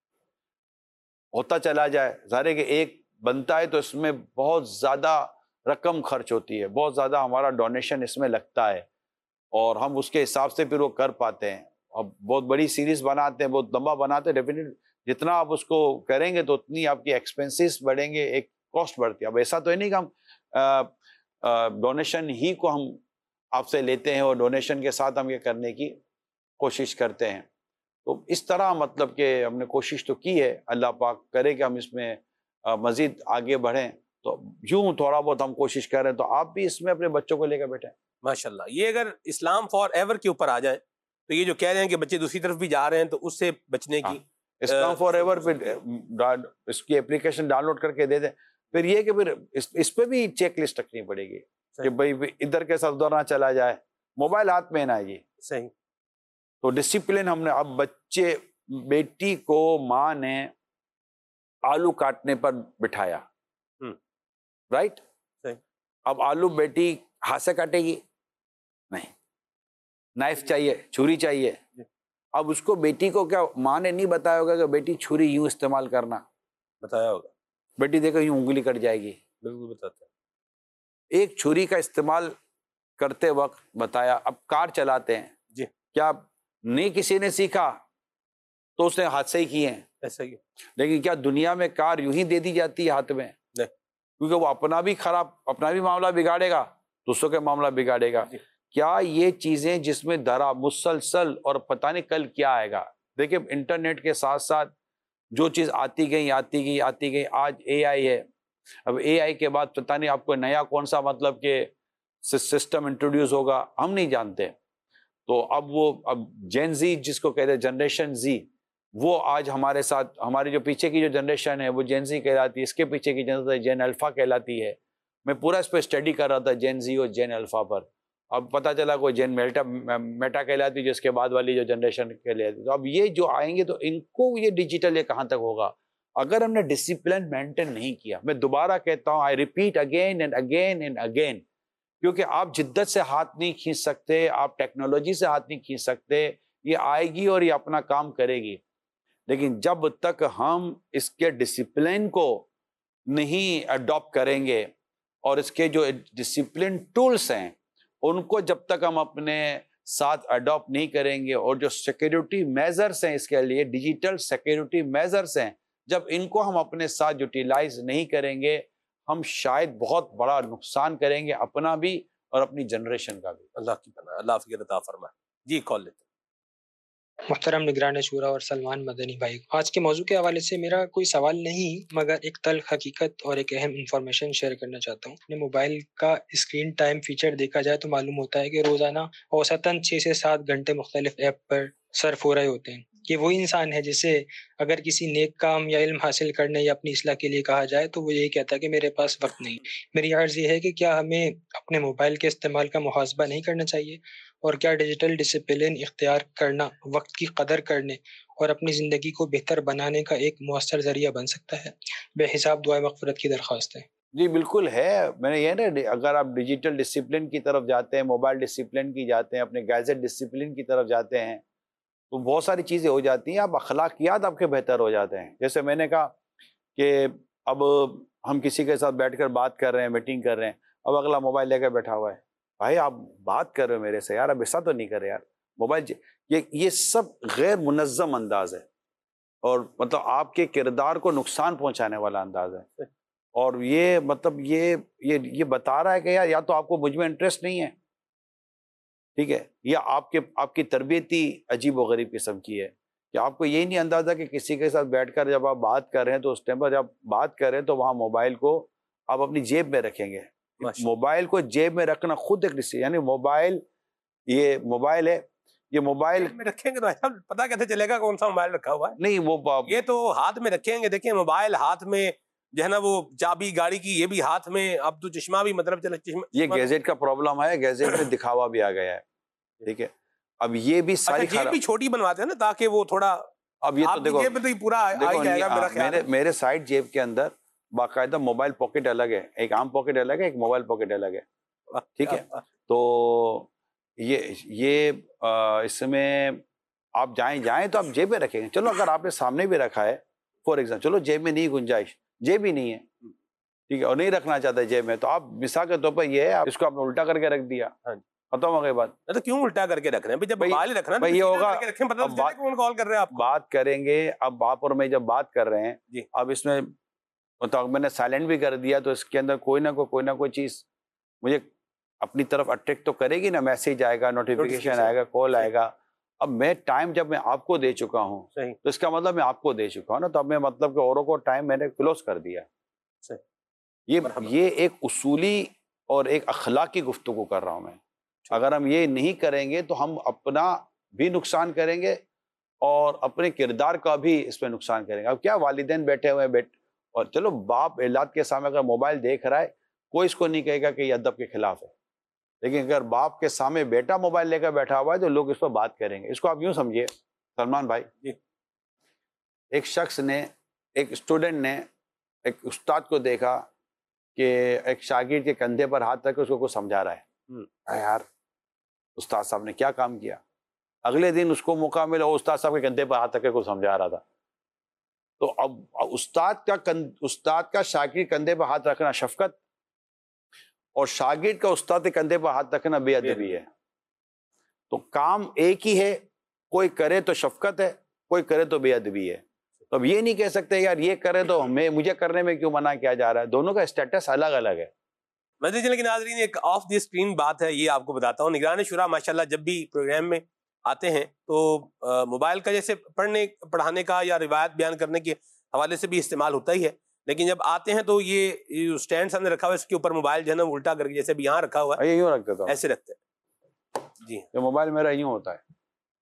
ہوتا چلا جائے. ظاہر ہے کہ ایک بنتا ہے تو اس میں بہت زیادہ رقم خرچ ہوتی ہے، بہت زیادہ ہمارا ڈونیشن اس میں لگتا ہے، اور ہم اس کے حساب سے پھر وہ کر پاتے ہیں. اب بہت بڑی سیریز بناتے ہیں، بہت لمبا بناتے ہیں، ڈیفینیٹ جتنا آپ اس کو کریں گے تو اتنی آپ کی ایکسپینسز بڑھیں گے، ایک کاسٹ بڑھتی ہے. اب ایسا تو ہے نہیں کہ ہم ڈونیشن ہی کو ہم آپ سے لیتے ہیں اور ڈونیشن کے ساتھ ہم یہ کرنے کی کوشش کرتے ہیں. تو اس طرح مطلب کہ ہم نے کوشش تو کی ہے، اللہ پاک کرے کہ ہم اس میں مزید آگے بڑھیں. تو یوں تھوڑا بہت ہم کوشش کر رہے ہیں، تو آپ بھی اس میں اپنے بچوں کو لے کر بیٹھیں. ماشاءاللہ. یہ اگر اسلام فار ایور کے اوپر آ جائے تو یہ جو کہہ رہے ہیں کہ بچے دوسری طرف بھی جا رہے ہیں، تو اس سے بچنے کی اسلام فار ایور پہ اس کی اپلیکیشن ڈاؤن لوڈ کر کے دے دیں. پھر یہ کہ پھر اس پہ بھی چیک لسٹ رکھنی پڑے گی کہ بھائی ادھر کے ساتھ ادھر نہ چلا جائے، موبائل ہاتھ میں نہ آئے. صحیح. تو ڈسپلن ہم نے، اب بچے بیٹی کو ماں نے آلو کاٹنے پر بٹھایا، رائٹ، اب آلو بیٹی ہاتھ سے کاٹے گی نہیں، نائف چاہیے، چھری چاہیے. اب اس کو بیٹی کو کیا ماں نے نہیں بتایا ہوگا کہ بیٹی چھری یوں استعمال کرنا، بتایا ہوگا، بیٹی دیکھو یوں انگلی کٹ جائے گی. بالکل بتاتا ہے. ایک چھری کا استعمال کرتے وقت بتایا. اب کار چلاتے ہیں جی، کیا نہیں کسی نے سیکھا تو اس نے ہاتھ سے ہی کیے ہیں، ایسا ہی. لیکن کیا دنیا میں کار یوں ہی دے دی جاتی ہے ہاتھ میں؟ کیونکہ وہ اپنا بھی معاملہ بگاڑے گا، دوسروں کا معاملہ بگاڑے گا. کیا یہ چیزیں جس میں درا مسلسل اور پتہ نہیں کل کیا آئے گا. دیکھیں انٹرنیٹ کے ساتھ ساتھ جو چیز آتی گئی، آج اے آئی ہے. اب اے آئی کے بعد پتہ نہیں آپ کو نیا کون سا مطلب کہ سسٹم انٹروڈیوس ہوگا، ہم نہیں جانتے. تو اب جین زی جس کو کہتے ہیں، جنریشن زی، وہ آج ہمارے ساتھ، ہماری جو پیچھے کی جو جنریشن ہے وہ جین زی کہلاتی ہے، اس کے پیچھے کی جنریشن جین الفا کہلاتی ہے. میں پورا اس پہ اسٹڈی کر رہا تھا جین زی اور جین الفا پر. اب پتہ چلا کوئی جین میٹا کہلاتی ہے، جو اس کے بعد والی جو جنریشن کہلاتی. تو اب یہ جو آئیں گے تو ان کو یہ ڈیجیٹل یہ کہاں تک ہوگا اگر ہم نے ڈسپلن مینٹین نہیں کیا. میں دوبارہ کہتا ہوں، I repeat again and again and again, کیونکہ آپ جدت سے ہاتھ نہیں کھینچ سکتے، آپ ٹیکنالوجی سے ہاتھ نہیں کھینچ سکتے. یہ آئے گی اور یہ اپنا کام کرے گی، لیکن جب تک ہم اس کے ڈسپلن کو نہیں اڈاپٹ کریں گے اور اس کے جو ڈسپلن ٹولز ہیں ان کو جب تک ہم اپنے ساتھ اڈاپٹ نہیں کریں گے، اور جو سیکیورٹی میزرز ہیں اس کے لیے ڈیجیٹل سیکیورٹی میزرز ہیں، جب ان کو ہم اپنے ساتھ یوٹیلائز نہیں کریں گے، ہم شاید بہت بڑا نقصان کریں گے، اپنا بھی اور اپنی جنریشن کا بھی. اللہ کی پناہ، اللہ فکر عطا فرمائے. جی، کال لیتے. محترم نگران شورا اور سلمان مدنی بھائی، آج کے موضوع کے حوالے سے میرا کوئی سوال نہیں مگر ایک تلخ حقیقت اور ایک اہم انفارمیشن شیئر کرنا چاہتا ہوں۔ اپنے موبائل کا اسکرین ٹائم فیچر دیکھا جائے تو معلوم ہوتا ہے کہ روزانہ اوسطاً 6 سے 7 گھنٹے مختلف ایپ پر صرف ہو رہے ہوتے ہیں۔ یہ وہی انسان ہے جسے اگر کسی نیک کام یا علم حاصل کرنے یا اپنی اصلاح کے لیے کہا جائے تو وہ یہی کہتا ہے کہ میرے پاس وقت نہیں۔ میری عرض یہ ہے کہ کیا ہمیں اپنے موبائل کے استعمال کا محاسبہ نہیں کرنا چاہیے، اور کیا ڈیجیٹل ڈسپلن اختیار کرنا وقت کی قدر کرنے اور اپنی زندگی کو بہتر بنانے کا ایک مؤثر ذریعہ بن سکتا ہے؟ بے حساب دعائے مغفرت کی درخواست ہے۔ جی بالکل ہے، میں نے یہ نا، اگر آپ ڈیجیٹل ڈسپلن کی طرف جاتے ہیں، موبائل ڈسپلن کی جاتے ہیں، اپنے گیجٹ ڈسپلن کی طرف جاتے ہیں تو بہت ساری چیزیں ہو جاتی ہیں، اب اخلاقیات آپ کے بہتر ہو جاتے ہیں۔ جیسے میں نے کہا کہ اب ہم کسی کے ساتھ بیٹھ کر بات کر رہے ہیں، میٹنگ کر رہے ہیں، اب اگلا موبائل لے کر بیٹھا ہوا ہے، بھائی آپ بات کر رہے ہو میرے سے، یار اب ایسا تو نہیں کرے یار، موبائل یہ سب غیر منظم انداز ہے، اور مطلب آپ کے کردار کو نقصان پہنچانے والا انداز ہے، اور یہ مطلب یہ بتا رہا ہے کہ یار یا تو آپ کو مجھ میں انٹرسٹ نہیں ہے، ٹھیک ہے، یا آپ کی تربیتی عجیب و غریب قسم کی ہے، کہ آپ کو یہی نہیں اندازہ کہ کسی کے ساتھ بیٹھ کر جب آپ بات کر رہے ہیں تو اس ٹائم پر جب بات کر رہے ہیں تو وہاں موبائل کو آپ اپنی جیب میں رکھیں گے۔ موبائل کو جیب میں رکھنا خود ایک ڈسیزن، یعنی موبائل ہے، یہ موبائل میں رکھیں گے تو پتا کیسے چلے گا کون سا موبائل رکھا ہوا ہے؟ نہیں، وہ یہ تو ہاتھ میں رکھیں گے، دیکھیں موبائل ہاتھ میں جو ہے نا، وہ چابی گاڑی کی یہ بھی ہاتھ میں، اب تو چشمہ بھی مطلب یہ گیجٹ کا پرابلم ہے، گیجٹ میں دکھاوا بھی آ گیا ہے، ٹھیک ہے، اب یہ بھی ساری جیب بھی چھوٹی بنواتے ہیں نا تاکہ وہ تھوڑا، اب یہ تو دیکھو پورا آ جائے گا میرا خیال ہے۔ میرے سائڈ جیب کے اندر باقاعدہ موبائل پاکٹ الگ ہے، ایک عام پاکٹ الگ ہے، ایک موبائل پاکٹ الگ ہے، ٹھیک ہے، تو یہ اس میں آپ جائیں تو آپ جیب میں رکھیں گے، چلو اگر آپ نے سامنے بھی رکھا ہے فور ایگزامپل، چلو جیب میں نہیں گنجائش، جیب ہی نہیں ہے، ٹھیک ہے، اور نہیں رکھنا چاہتے جیب میں، تو آپ مثال کے طور پر یہ ہے، آپ اس کو آپ نے الٹا کر کے رکھ دیا، ختم ہو گئی بات۔ تو کیوں الٹا کر کے رکھ رہے ہیں؟ جب موبائل رکھنا بھائی یہ ہوگا، کون کال کر رہے ہیں آپ؟ بات کریں گے، اب آپ اور میں جب بات کر رہے ہیں، اب اس میں مطلب میں نے سائلنٹ بھی کر دیا تو اس کے اندر کوئی نہ کوئی چیز مجھے اپنی طرف اٹریکٹ تو کرے گی نا، میسج آئے گا، نوٹیفیکیشن آئے گا، کال آئے گا۔ اب میں ٹائم جب میں آپ کو دے چکا ہوں تو اس کا مطلب میں آپ کو دے چکا ہوں نا، تو اب میں مطلب کہ اوروں کو ٹائم میں نے کلوز کر دیا۔ یہ ایک اصولی اور ایک اخلاقی گفتگو کر رہا ہوں میں، اگر ہم یہ نہیں کریں گے تو ہم اپنا بھی نقصان کریں گے اور اپنے کردار کا بھی اس میں نقصان کریں گے۔ اب کیا والدین بیٹھے ہوئے ہیں، اور چلو باپ اولاد کے سامنے اگر موبائل دیکھ رہا ہے، کوئی اس کو نہیں کہے گا کہ یہ ادب کے خلاف ہے، لیکن اگر باپ کے سامنے بیٹا موبائل لے کر بیٹھا ہوا ہے تو لوگ اس پر بات کریں گے۔ اس کو آپ یوں سمجھیے سلمان بھائی، ایک شخص نے، ایک اسٹوڈنٹ نے ایک استاد کو دیکھا کہ ایک شاگرد کے کندھے پر ہاتھ رکھ کے اس کو کچھ سمجھا رہا ہے، یار استاد صاحب نے کیا کام کیا۔ اگلے دن اس کو موقع ملا، وہ استاد صاحب کے کندھے پر ہاتھ رکھ کے کچھ سمجھا رہا تھا، تو اب استاد کا شاگرد کندھے پر ہاتھ رکھنا شفقت، اور شاگرد کا استاد کے کندھے پر ہاتھ رکھنا بے ادبی ہے۔ تو کام ایک ہی ہے، کوئی کرے تو شفقت ہے، کوئی کرے تو بے ادبی ہے۔ تو اب یہ نہیں کہہ سکتے یار یہ کرے تو مجھے کرنے میں کیوں منع کیا جا رہا ہے، دونوں کا اسٹیٹس الگ الگ ہے۔ مدنی چینل کے ناظرین، ایک آف دی اسکرین بات ہے، یہ آپ کو بتاتا ہوں۔ نگران شورا ماشاءاللہ جب بھی پروگرام میں آتے ہیں تو موبائل کا جیسے پڑھانے کا یا روایت بیان کرنے کے حوالے سے بھی استعمال ہوتا ہی ہے، لیکن جب آتے ہیں تو یہ اسٹینڈ سامنے رکھا ہوا ہے، اس کے اوپر موبائل جو ہے نا الٹا کر کے، جیسے بھی یہاں رکھا ہوا ہے یوں رکھتے تھا، ایسے رکھتے ہیں۔ جی یہ موبائل میرا یوں ہوتا ہے،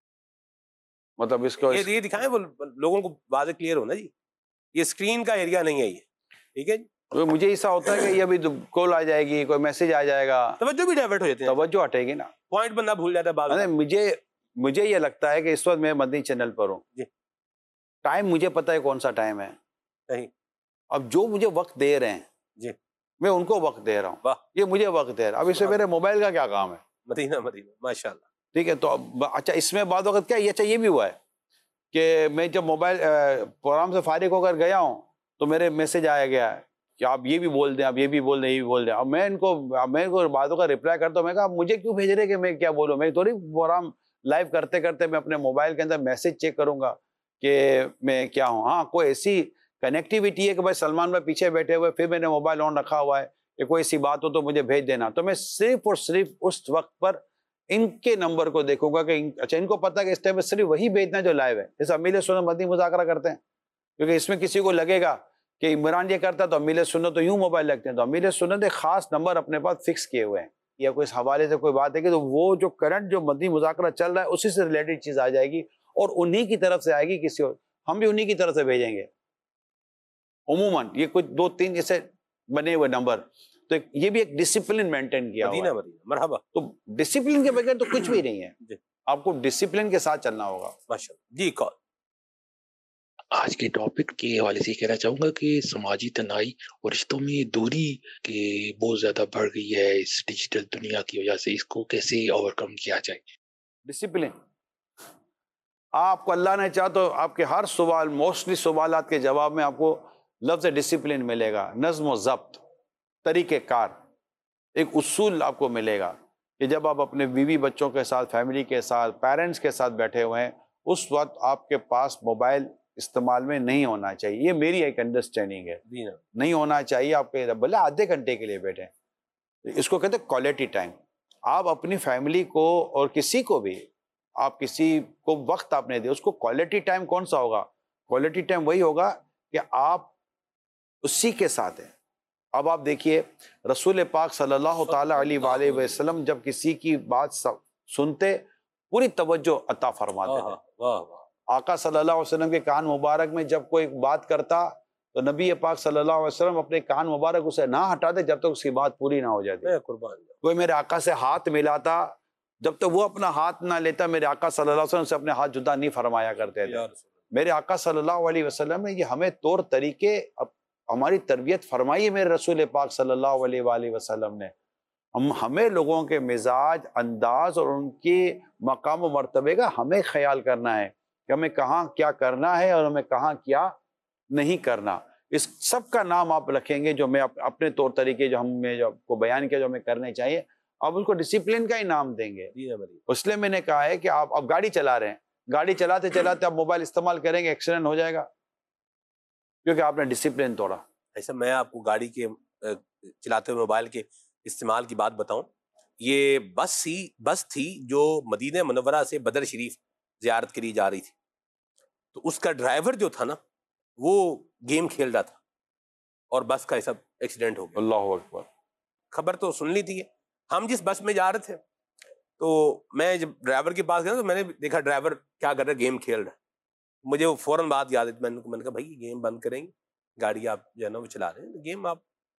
مطلب اس کو یہ دکھائیں، وہ لوگوں کو واضح کلیئر ہونا جی، یہ اسکرین کا ایریا نہیں ہے یہ، ٹھیک ہے جی۔ مجھے ایسا ہوتا ہے کہ یہ ابھی کال آ جائے گی، کوئی میسج آ جائے گا، توجہ بھی ڈائیورٹ ہو جاتی ہے، توجہ ہٹے گی نا، پوائنٹ بندہ بھول جاتا ہے بعض۔ مجھے یہ لگتا ہے کہ اس وقت میں مدنی چینل پر ہوں، ٹائم مجھے پتا ہے کون سا ٹائم ہے، صحیح، اب جو مجھے وقت دے رہے ہیں جی میں ان کو وقت دے رہا ہوں، یہ مجھے وقت دے رہا ہے، اب اس سے میرے موبائل کا کیا کام ہے؟ مدینہ ماشاءاللہ، ٹھیک ہے۔ تو اچھا اس میں بعد وقت کیا یہ بھی ہوا ہے کہ میں جب موبائل پروگرام سے فارغ ہو کر گیا ہوں تو میرے میسج آیا گیا ہے کہ آپ یہ بھی بول دیں، آپ یہ بھی بول دیں، یہ بھی بول دیں، اب میں ان کو باتوں کا رپلائی کرتا ہوں، میں کہا مجھے کیوں بھیج رہے کہ میں کیا بولوں، میں تھوڑی پروگرام لائیو کرتے کرتے میں اپنے موبائل کے اندر میسج چیک کروں گا کہ میں کیا ہوں۔ ہاں کوئی ایسی کنیکٹیویٹی ہے کہ بھائی سلمان بھائی پیچھے بیٹھے ہوئے، پھر میں نے موبائل آن رکھا ہوا ہے کہ کوئی ایسی بات ہو تو مجھے بھیج دینا، تو میں صرف اور صرف اس وقت پر ان کے نمبر کو دیکھوں گا کہ اچھا ان کو پتا کہ اس ٹائم پہ صرف وہی بھیجنا ہے جو لائیو ہے. جیسے امیل سنت مدنی مذاکرہ کرتے ہیں, کیونکہ اس میں کسی کو لگے گا کہ عمران یہ کرتا تو امیل سنت تو یوں موبائل لگتے ہیں, تو امیل سنت ایک خاص نمبر اپنے پاس فکس کیے ہوئے ہیں, یا کوئی اس حوالے سے کوئی بات ہے کہ تو وہ جو کرنٹ جو مدنی مذاکرہ چل رہا ہے اسی سے ریلیٹڈ چیز آ جائے گی, اور انہی کی طرف سے آئے گی, کسی اور ہم بھی انہی کی طرف سے بھیجیں گے. عموماً یہ کچھ 2-3 جیسے بنے ہوئے نمبر, تو یہ بھی ایک ڈسپلن مینٹین کیا ہوا ہے. مدینہ مرحبا. تو ڈسپلن کے بغیر تو کچھ بھی نہیں ہے, آپ کو ڈسپلن کے ساتھ چلنا ہوگا. ماشاءاللہ. جی کال. آج کے ٹاپک کے حوالے سے کہنا چاہوں گا کہ سماجی تنہائی اور رشتوں میں دوری کے بہت زیادہ بڑھ گئی ہے اس ڈیجیٹل دنیا کی وجہ سے. اس کو کیسے اوور کم کیا جائے؟ ڈسپلن, آپ کو اللہ نے چاہا تو آپ کے ہر سوال, موسٹلی سوالات کے جواب میں آپ کو لفظ ڈسپلن ملے گا. نظم و ضبط, طریقہ کار, ایک اصول آپ کو ملے گا کہ جب آپ اپنے بیوی بچوں کے ساتھ, فیملی کے ساتھ, پیرنٹس کے ساتھ بیٹھے ہوئے ہیں, اس وقت آپ کے پاس موبائل استعمال میں نہیں ہونا چاہیے. یہ میری ایک انڈرسٹینڈنگ ہے, نہیں ہونا چاہیے. آپ کے بھلے آدھے گھنٹے کے لیے بیٹھیں, اس کو کہتے ہیں کوالٹی ٹائم. آپ اپنی فیملی کو اور کسی کو بھی, آپ کسی کو وقت آپ نے دیا, اس کو کوالٹی ٹائم کون سا ہوگا؟ کوالٹی ٹائم وہی ہوگا کہ آپ اسی کے ساتھ ہیں. اب آپ دیکھیے رسول پاک صلی اللہ تعالیٰ علیہ وآلہ وسلم جب کسی کی بات سنتے پوری توجہ عطا فرماتے تھے. آقا صلی اللہ علیہ وسلم کے کان مبارک میں جب کوئی بات کرتا تو نبی پاک صلی اللہ علیہ وسلم اپنے کان مبارک اسے نہ ہٹاتے جب تک اس کی بات پوری نہ ہو جاتی. کوئی میرے آقا سے ہاتھ ملاتا, جب تک وہ اپنا ہاتھ نہ لیتا میرے آقا صلی اللہ علیہ وسلم سے اپنے ہاتھ جدا نہیں فرمایا کرتے تھے. میرے آقا صلی اللہ علیہ وسلم نے یہ ہمیں طور طریقے, ہماری تربیت فرمائی ہے میرے رسول پاک صلی اللہ علیہ وآلہ وسلم نے. ہمیں لوگوں کے مزاج, انداز اور ان کے مقام و مرتبے کا ہمیں خیال کرنا ہے کہ ہمیں کہاں کیا کرنا ہے اور ہمیں کہاں کیا نہیں کرنا. اس سب کا نام آپ رکھیں گے جو میں اپنے طور طریقے جو ہم نے جو آپ کو بیان کیا جو ہمیں کرنے چاہیے, آپ ان کو ڈسپلن کا ہی نام دیں گے. اس لیے میں نے کہا ہے کہ آپ گاڑی چلا رہے ہیں, گاڑی چلاتے چلاتے آپ موبائل استعمال کریں گے, ایکسیڈنٹ ہو جائے گا کیونکہ آپ نے ڈسپلن توڑا. ایسا میں آپ کو گاڑی کے چلاتے ہوئے موبائل کے استعمال کی بات بتاؤں. یہ بس تھی جو مدینہ منورہ سے بدر شریف زیارت کے لیے جا رہی تھی. تو اس کا ڈرائیور جو تھا نا وہ گیم کھیل رہا تھا اور بس کا ایسا ایکسیڈنٹ ہو گیا. اللہ اکبر. خبر تو سن لی تھی. ہم جس بس میں جا رہے تھے تو میں جب ڈرائیور کے پاس گیا تو میں نے دیکھا ڈرائیور کیا کر رہا ہے, گیم کھیل رہا ہے. مجھے وہ فوراً بات یاد آئی. میں نے کہا بھائی گیم بند کریں گے, گاڑی آپ جو ہے نا وہ چلا رہے ہیں, گیم آپ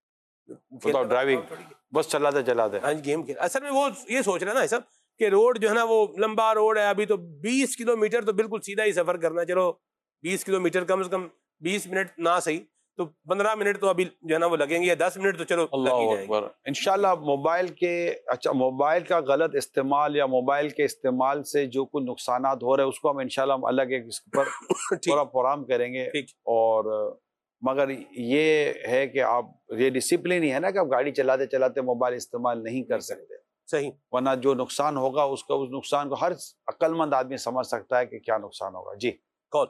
ڈرائیونگ بس چلاتے چلاتے. ہاں جی گیم کھیل. اصل میں وہ یہ سوچ رہے ہیں نا ایسا کہ روڈ جو ہے نا وہ لمبا روڈ ہے, ابھی تو 20 کلومیٹر تو بالکل سیدھا ہی سفر کرنا ہے. چلو 20 کلومیٹر کم سے کم 20 منٹ نہ صحیح تو 15 منٹ تو ابھی جو ہے نا وہ لگیں گے, یا 10 منٹ تو چلو اللہ اکبر. انشاءاللہ موبائل کے موبائل کا غلط استعمال یا موبائل کے استعمال سے جو کچھ نقصانات ہو رہے ہیں اس کو ہم انشاءاللہ ہم الگ ایک اس پر پورا پروگرام کریں گے. اور مگر یہ ہے کہ آپ یہ ڈسپلن ہی ہے نا کہ آپ گاڑی چلاتے چلاتے موبائل استعمال نہیں کر سکتے. صحیح. ورنہ جو نقصان ہوگا اس نقصان کو ہر عقل مند آدمی سمجھ سکتا ہے کہ کیا نقصان ہوگا. جی کون؟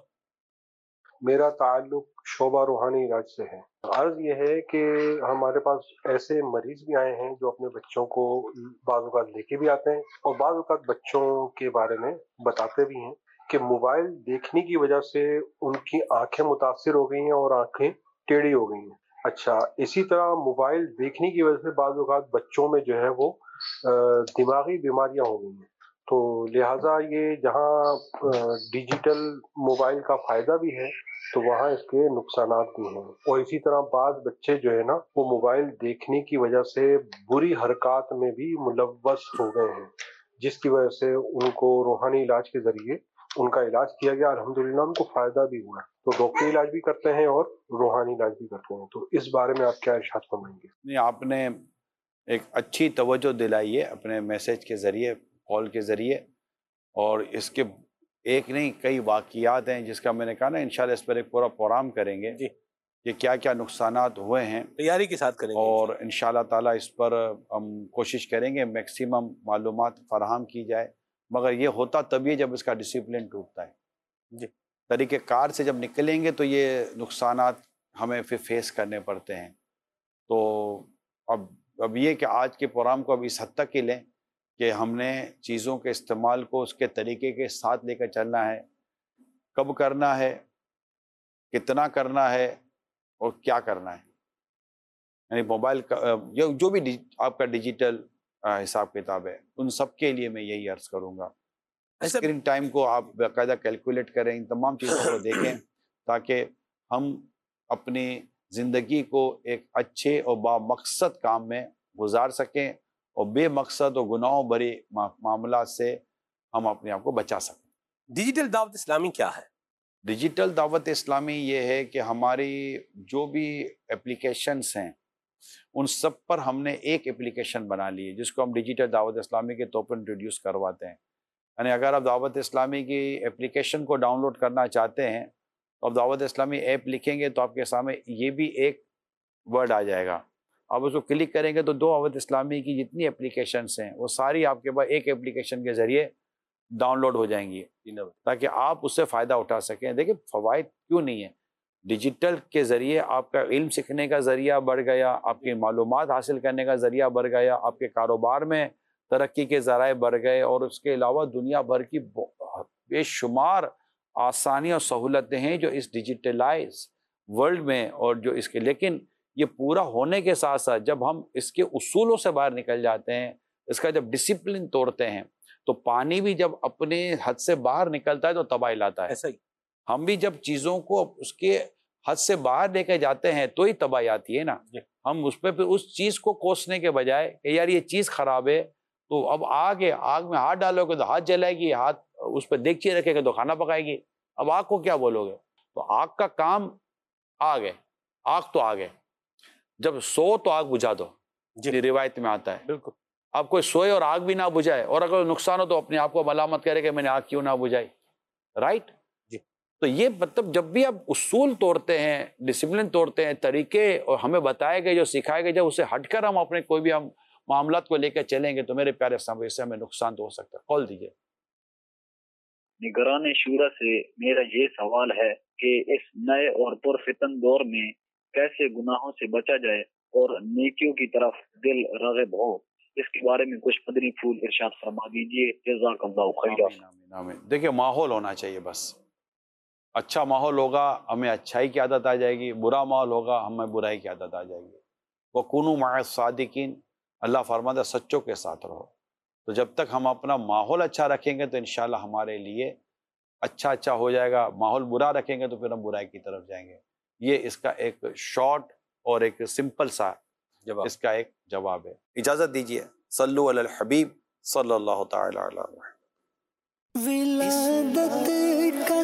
میرا تعلق شعبہ روحانی علاج سے ہے. عرض یہ ہے کہ ہمارے پاس ایسے مریض بھی آئے ہیں جو اپنے بچوں کو بعض اوقات لے کے بھی آتے ہیں اور بعض اوقات بچوں کے بارے میں بتاتے بھی ہیں کہ موبائل دیکھنے کی وجہ سے ان کی آنکھیں متاثر ہو گئی ہیں اور آنکھیں ٹیڑھی ہو گئی ہیں. اچھا, اسی طرح موبائل دیکھنے کی وجہ سے بعض اوقات بچوں میں جو ہے وہ دماغی بیماریاں ہو گئی ہیں. تو لہٰذا یہ جہاں ڈیجیٹل موبائل کا فائدہ بھی ہے تو وہاں اس کے نقصانات بھی ہیں. اور اسی طرح بعض بچے جو ہے نا وہ موبائل دیکھنے کی وجہ سے بری حرکات میں بھی ملوث ہو گئے ہیں, جس کی وجہ سے ان کو روحانی علاج کے ذریعے ان کا علاج کیا گیا. الحمدللہ ان کو فائدہ بھی ہوا ہے. تو ڈاکٹری علاج بھی کرتے ہیں اور روحانی علاج بھی کرتے ہیں. تو اس بارے میں آپ کیا ارشاد فرمائیں گے؟ نہیں, آپ نے ایک اچھی توجہ دلائی ہے اپنے میسج کے ذریعے, کال کے ذریعے, اور اس کے ایک نہیں کئی واقعات ہیں جس کا میں نے کہا نا انشاءاللہ اس پر ایک پورا پروگرام کریں گے کہ کیا کیا نقصانات ہوئے ہیں, تیاری کے ساتھ کریں گے. اور انشاءاللہ تعالیٰ اس پر ہم کوشش کریں گے میکسیمم معلومات فراہم کی جائے. مگر یہ ہوتا تبھی جب اس کا ڈسپلن ٹوٹتا ہے. جی, طریقہ کار سے جب نکلیں گے تو یہ نقصانات ہمیں پھر فیس کرنے پڑتے ہیں. تو اب یہ کہ آج کے پروگرام کو اب اس حد تک ہی لیں کہ ہم نے چیزوں کے استعمال کو اس کے طریقے کے ساتھ لے کر چلنا ہے، کب کرنا ہے، کتنا کرنا ہے اور کیا کرنا ہے. یعنی موبائل کا جو بھی آپ کا ڈیجیٹل حساب کتاب ہے، ان سب کے لیے میں یہی عرض کروں گا. اسکرین ٹائم کو آپ باقاعدہ کیلکولیٹ کریں، ان تمام چیزوں کو دیکھیں تاکہ ہم اپنی زندگی کو ایک اچھے اور با مقصد کام میں گزار سکیں اور بے مقصد اور گناہوں بھری معاملات سے ہم اپنے آپ کو بچا سکیں. ڈیجیٹل دعوت اسلامی کیا ہے؟ ڈیجیٹل دعوت اسلامی یہ ہے کہ ہماری جو بھی اپلیکیشنس ہیں ان سب پر ہم نے ایک اپلیکیشن بنا لی ہے جس کو ہم ڈیجیٹل دعوت اسلامی کے طور پر انٹروڈیوس کرواتے ہیں. یعنی اگر آپ دعوت اسلامی کی اپلیکیشن کو ڈاؤن لوڈ کرنا چاہتے ہیں تو آپ دعوت اسلامی ایپ لکھیں گے تو آپ کے سامنے یہ بھی ایک ورڈ آ جائے گا. آپ اس کو کلک کریں گے تو دعوت اسلامی کی جتنی اپلیکیشنس ہیں وہ ساری آپ کے پاس ایک اپلیکیشن کے ذریعے ڈاؤن لوڈ ہو جائیں گی تاکہ آپ اس سے فائدہ اٹھا سکیں. دیکھیں فوائد کیوں نہیں ہے، ڈیجیٹل کے ذریعے آپ کا علم سیکھنے کا ذریعہ بڑھ گیا، آپ کی معلومات حاصل کرنے کا ذریعہ بڑھ گیا، آپ کے کاروبار میں ترقی کے ذرائع بڑھ گئے، اور اس کے علاوہ دنیا بھر کی بے شمار آسانی اور سہولتیں ہیں جو اس ڈیجیٹلائز ورلڈ میں اور جو اس کے، لیکن یہ پورا ہونے کے ساتھ ساتھ جب ہم اس کے اصولوں سے باہر نکل جاتے ہیں، اس کا جب ڈسپلن توڑتے ہیں، تو پانی بھی جب اپنے حد سے باہر نکلتا ہے تو تباہی لاتا ہے. ایسا ہی ہم بھی جب چیزوں کو اس کے حد سے باہر لے کے جاتے ہیں تو ہی تباہی آتی ہے نا. ہم اس پہ پھر اس چیز کو کوسنے کے بجائے کہ یار یہ چیز خراب ہے تو اب آگ میں ہاتھ ڈالو گے تو ہاتھ جلائے گی، ہاتھ اس پہ دیگچی رکھے گا تو کھانا پکائے گی. اب آگ کو کیا بولو گے؟ تو آگ کا کام آگ ہے، آگ تو آگ ہے، جب سو تو آگ بجھا دو، روایت میں آتا ہے. بالکل. اب کوئی سوئے اور آگ بھی نہ بجھائے اور اگر نقصان ہو تو اپنے آپ کو ملامت کرے کہ میں نے آگ کیوں نہ بجھائی. رائٹ جی. تو یہ مطلب جب بھی آپ اصول توڑتے ہیں، ڈسپلن توڑتے ہیں، طریقے اور ہمیں بتائے گئے جو سکھائے گئے، جب اسے ہٹ کر ہم اپنے کوئی بھی ہم معاملات کو لے کر چلیں گے تو میرے پیارے اسلام اس سے ہمیں نقصان تو ہو سکتا ہے. قول دیجیے. نگران شورا سے میرا یہ سوال ہے کہ اس نئے اور پرفتن دور میں کیسے گناہوں سے بچا جائے اور نیکیوں کی طرف دل راغب ہو، اس کے بارے میں کچھ مدنی پھول ارشاد فرما دیجیے. جزاک اللہ خیرا. آمین آمین. دیکھیں ماحول ہونا چاہیے، بس اچھا ماحول ہوگا ہمیں اچھائی کی عادت آ جائے گی، برا ماحول ہوگا ہمیں برائی کی عادت آ جائے گی. وَكُونُوا مَعَ الصَّادِقِينَ، اللہ فرماتا ہے سچوں کے ساتھ رہو. تو جب تک ہم اپنا ماحول اچھا رکھیں گے تو انشاءاللہ ہمارے لیے اچھا ہو جائے گا. ماحول برا رکھیں گے تو پھر ہم برائی کی طرف جائیں گے. یہ اس کا ایک شارٹ اور ایک سمپل سا اس کا ایک جواب ہے. اجازت دیجیے، صلو علی الحبیب صلی اللہ تعالی علیہ وسلم. ولادت کا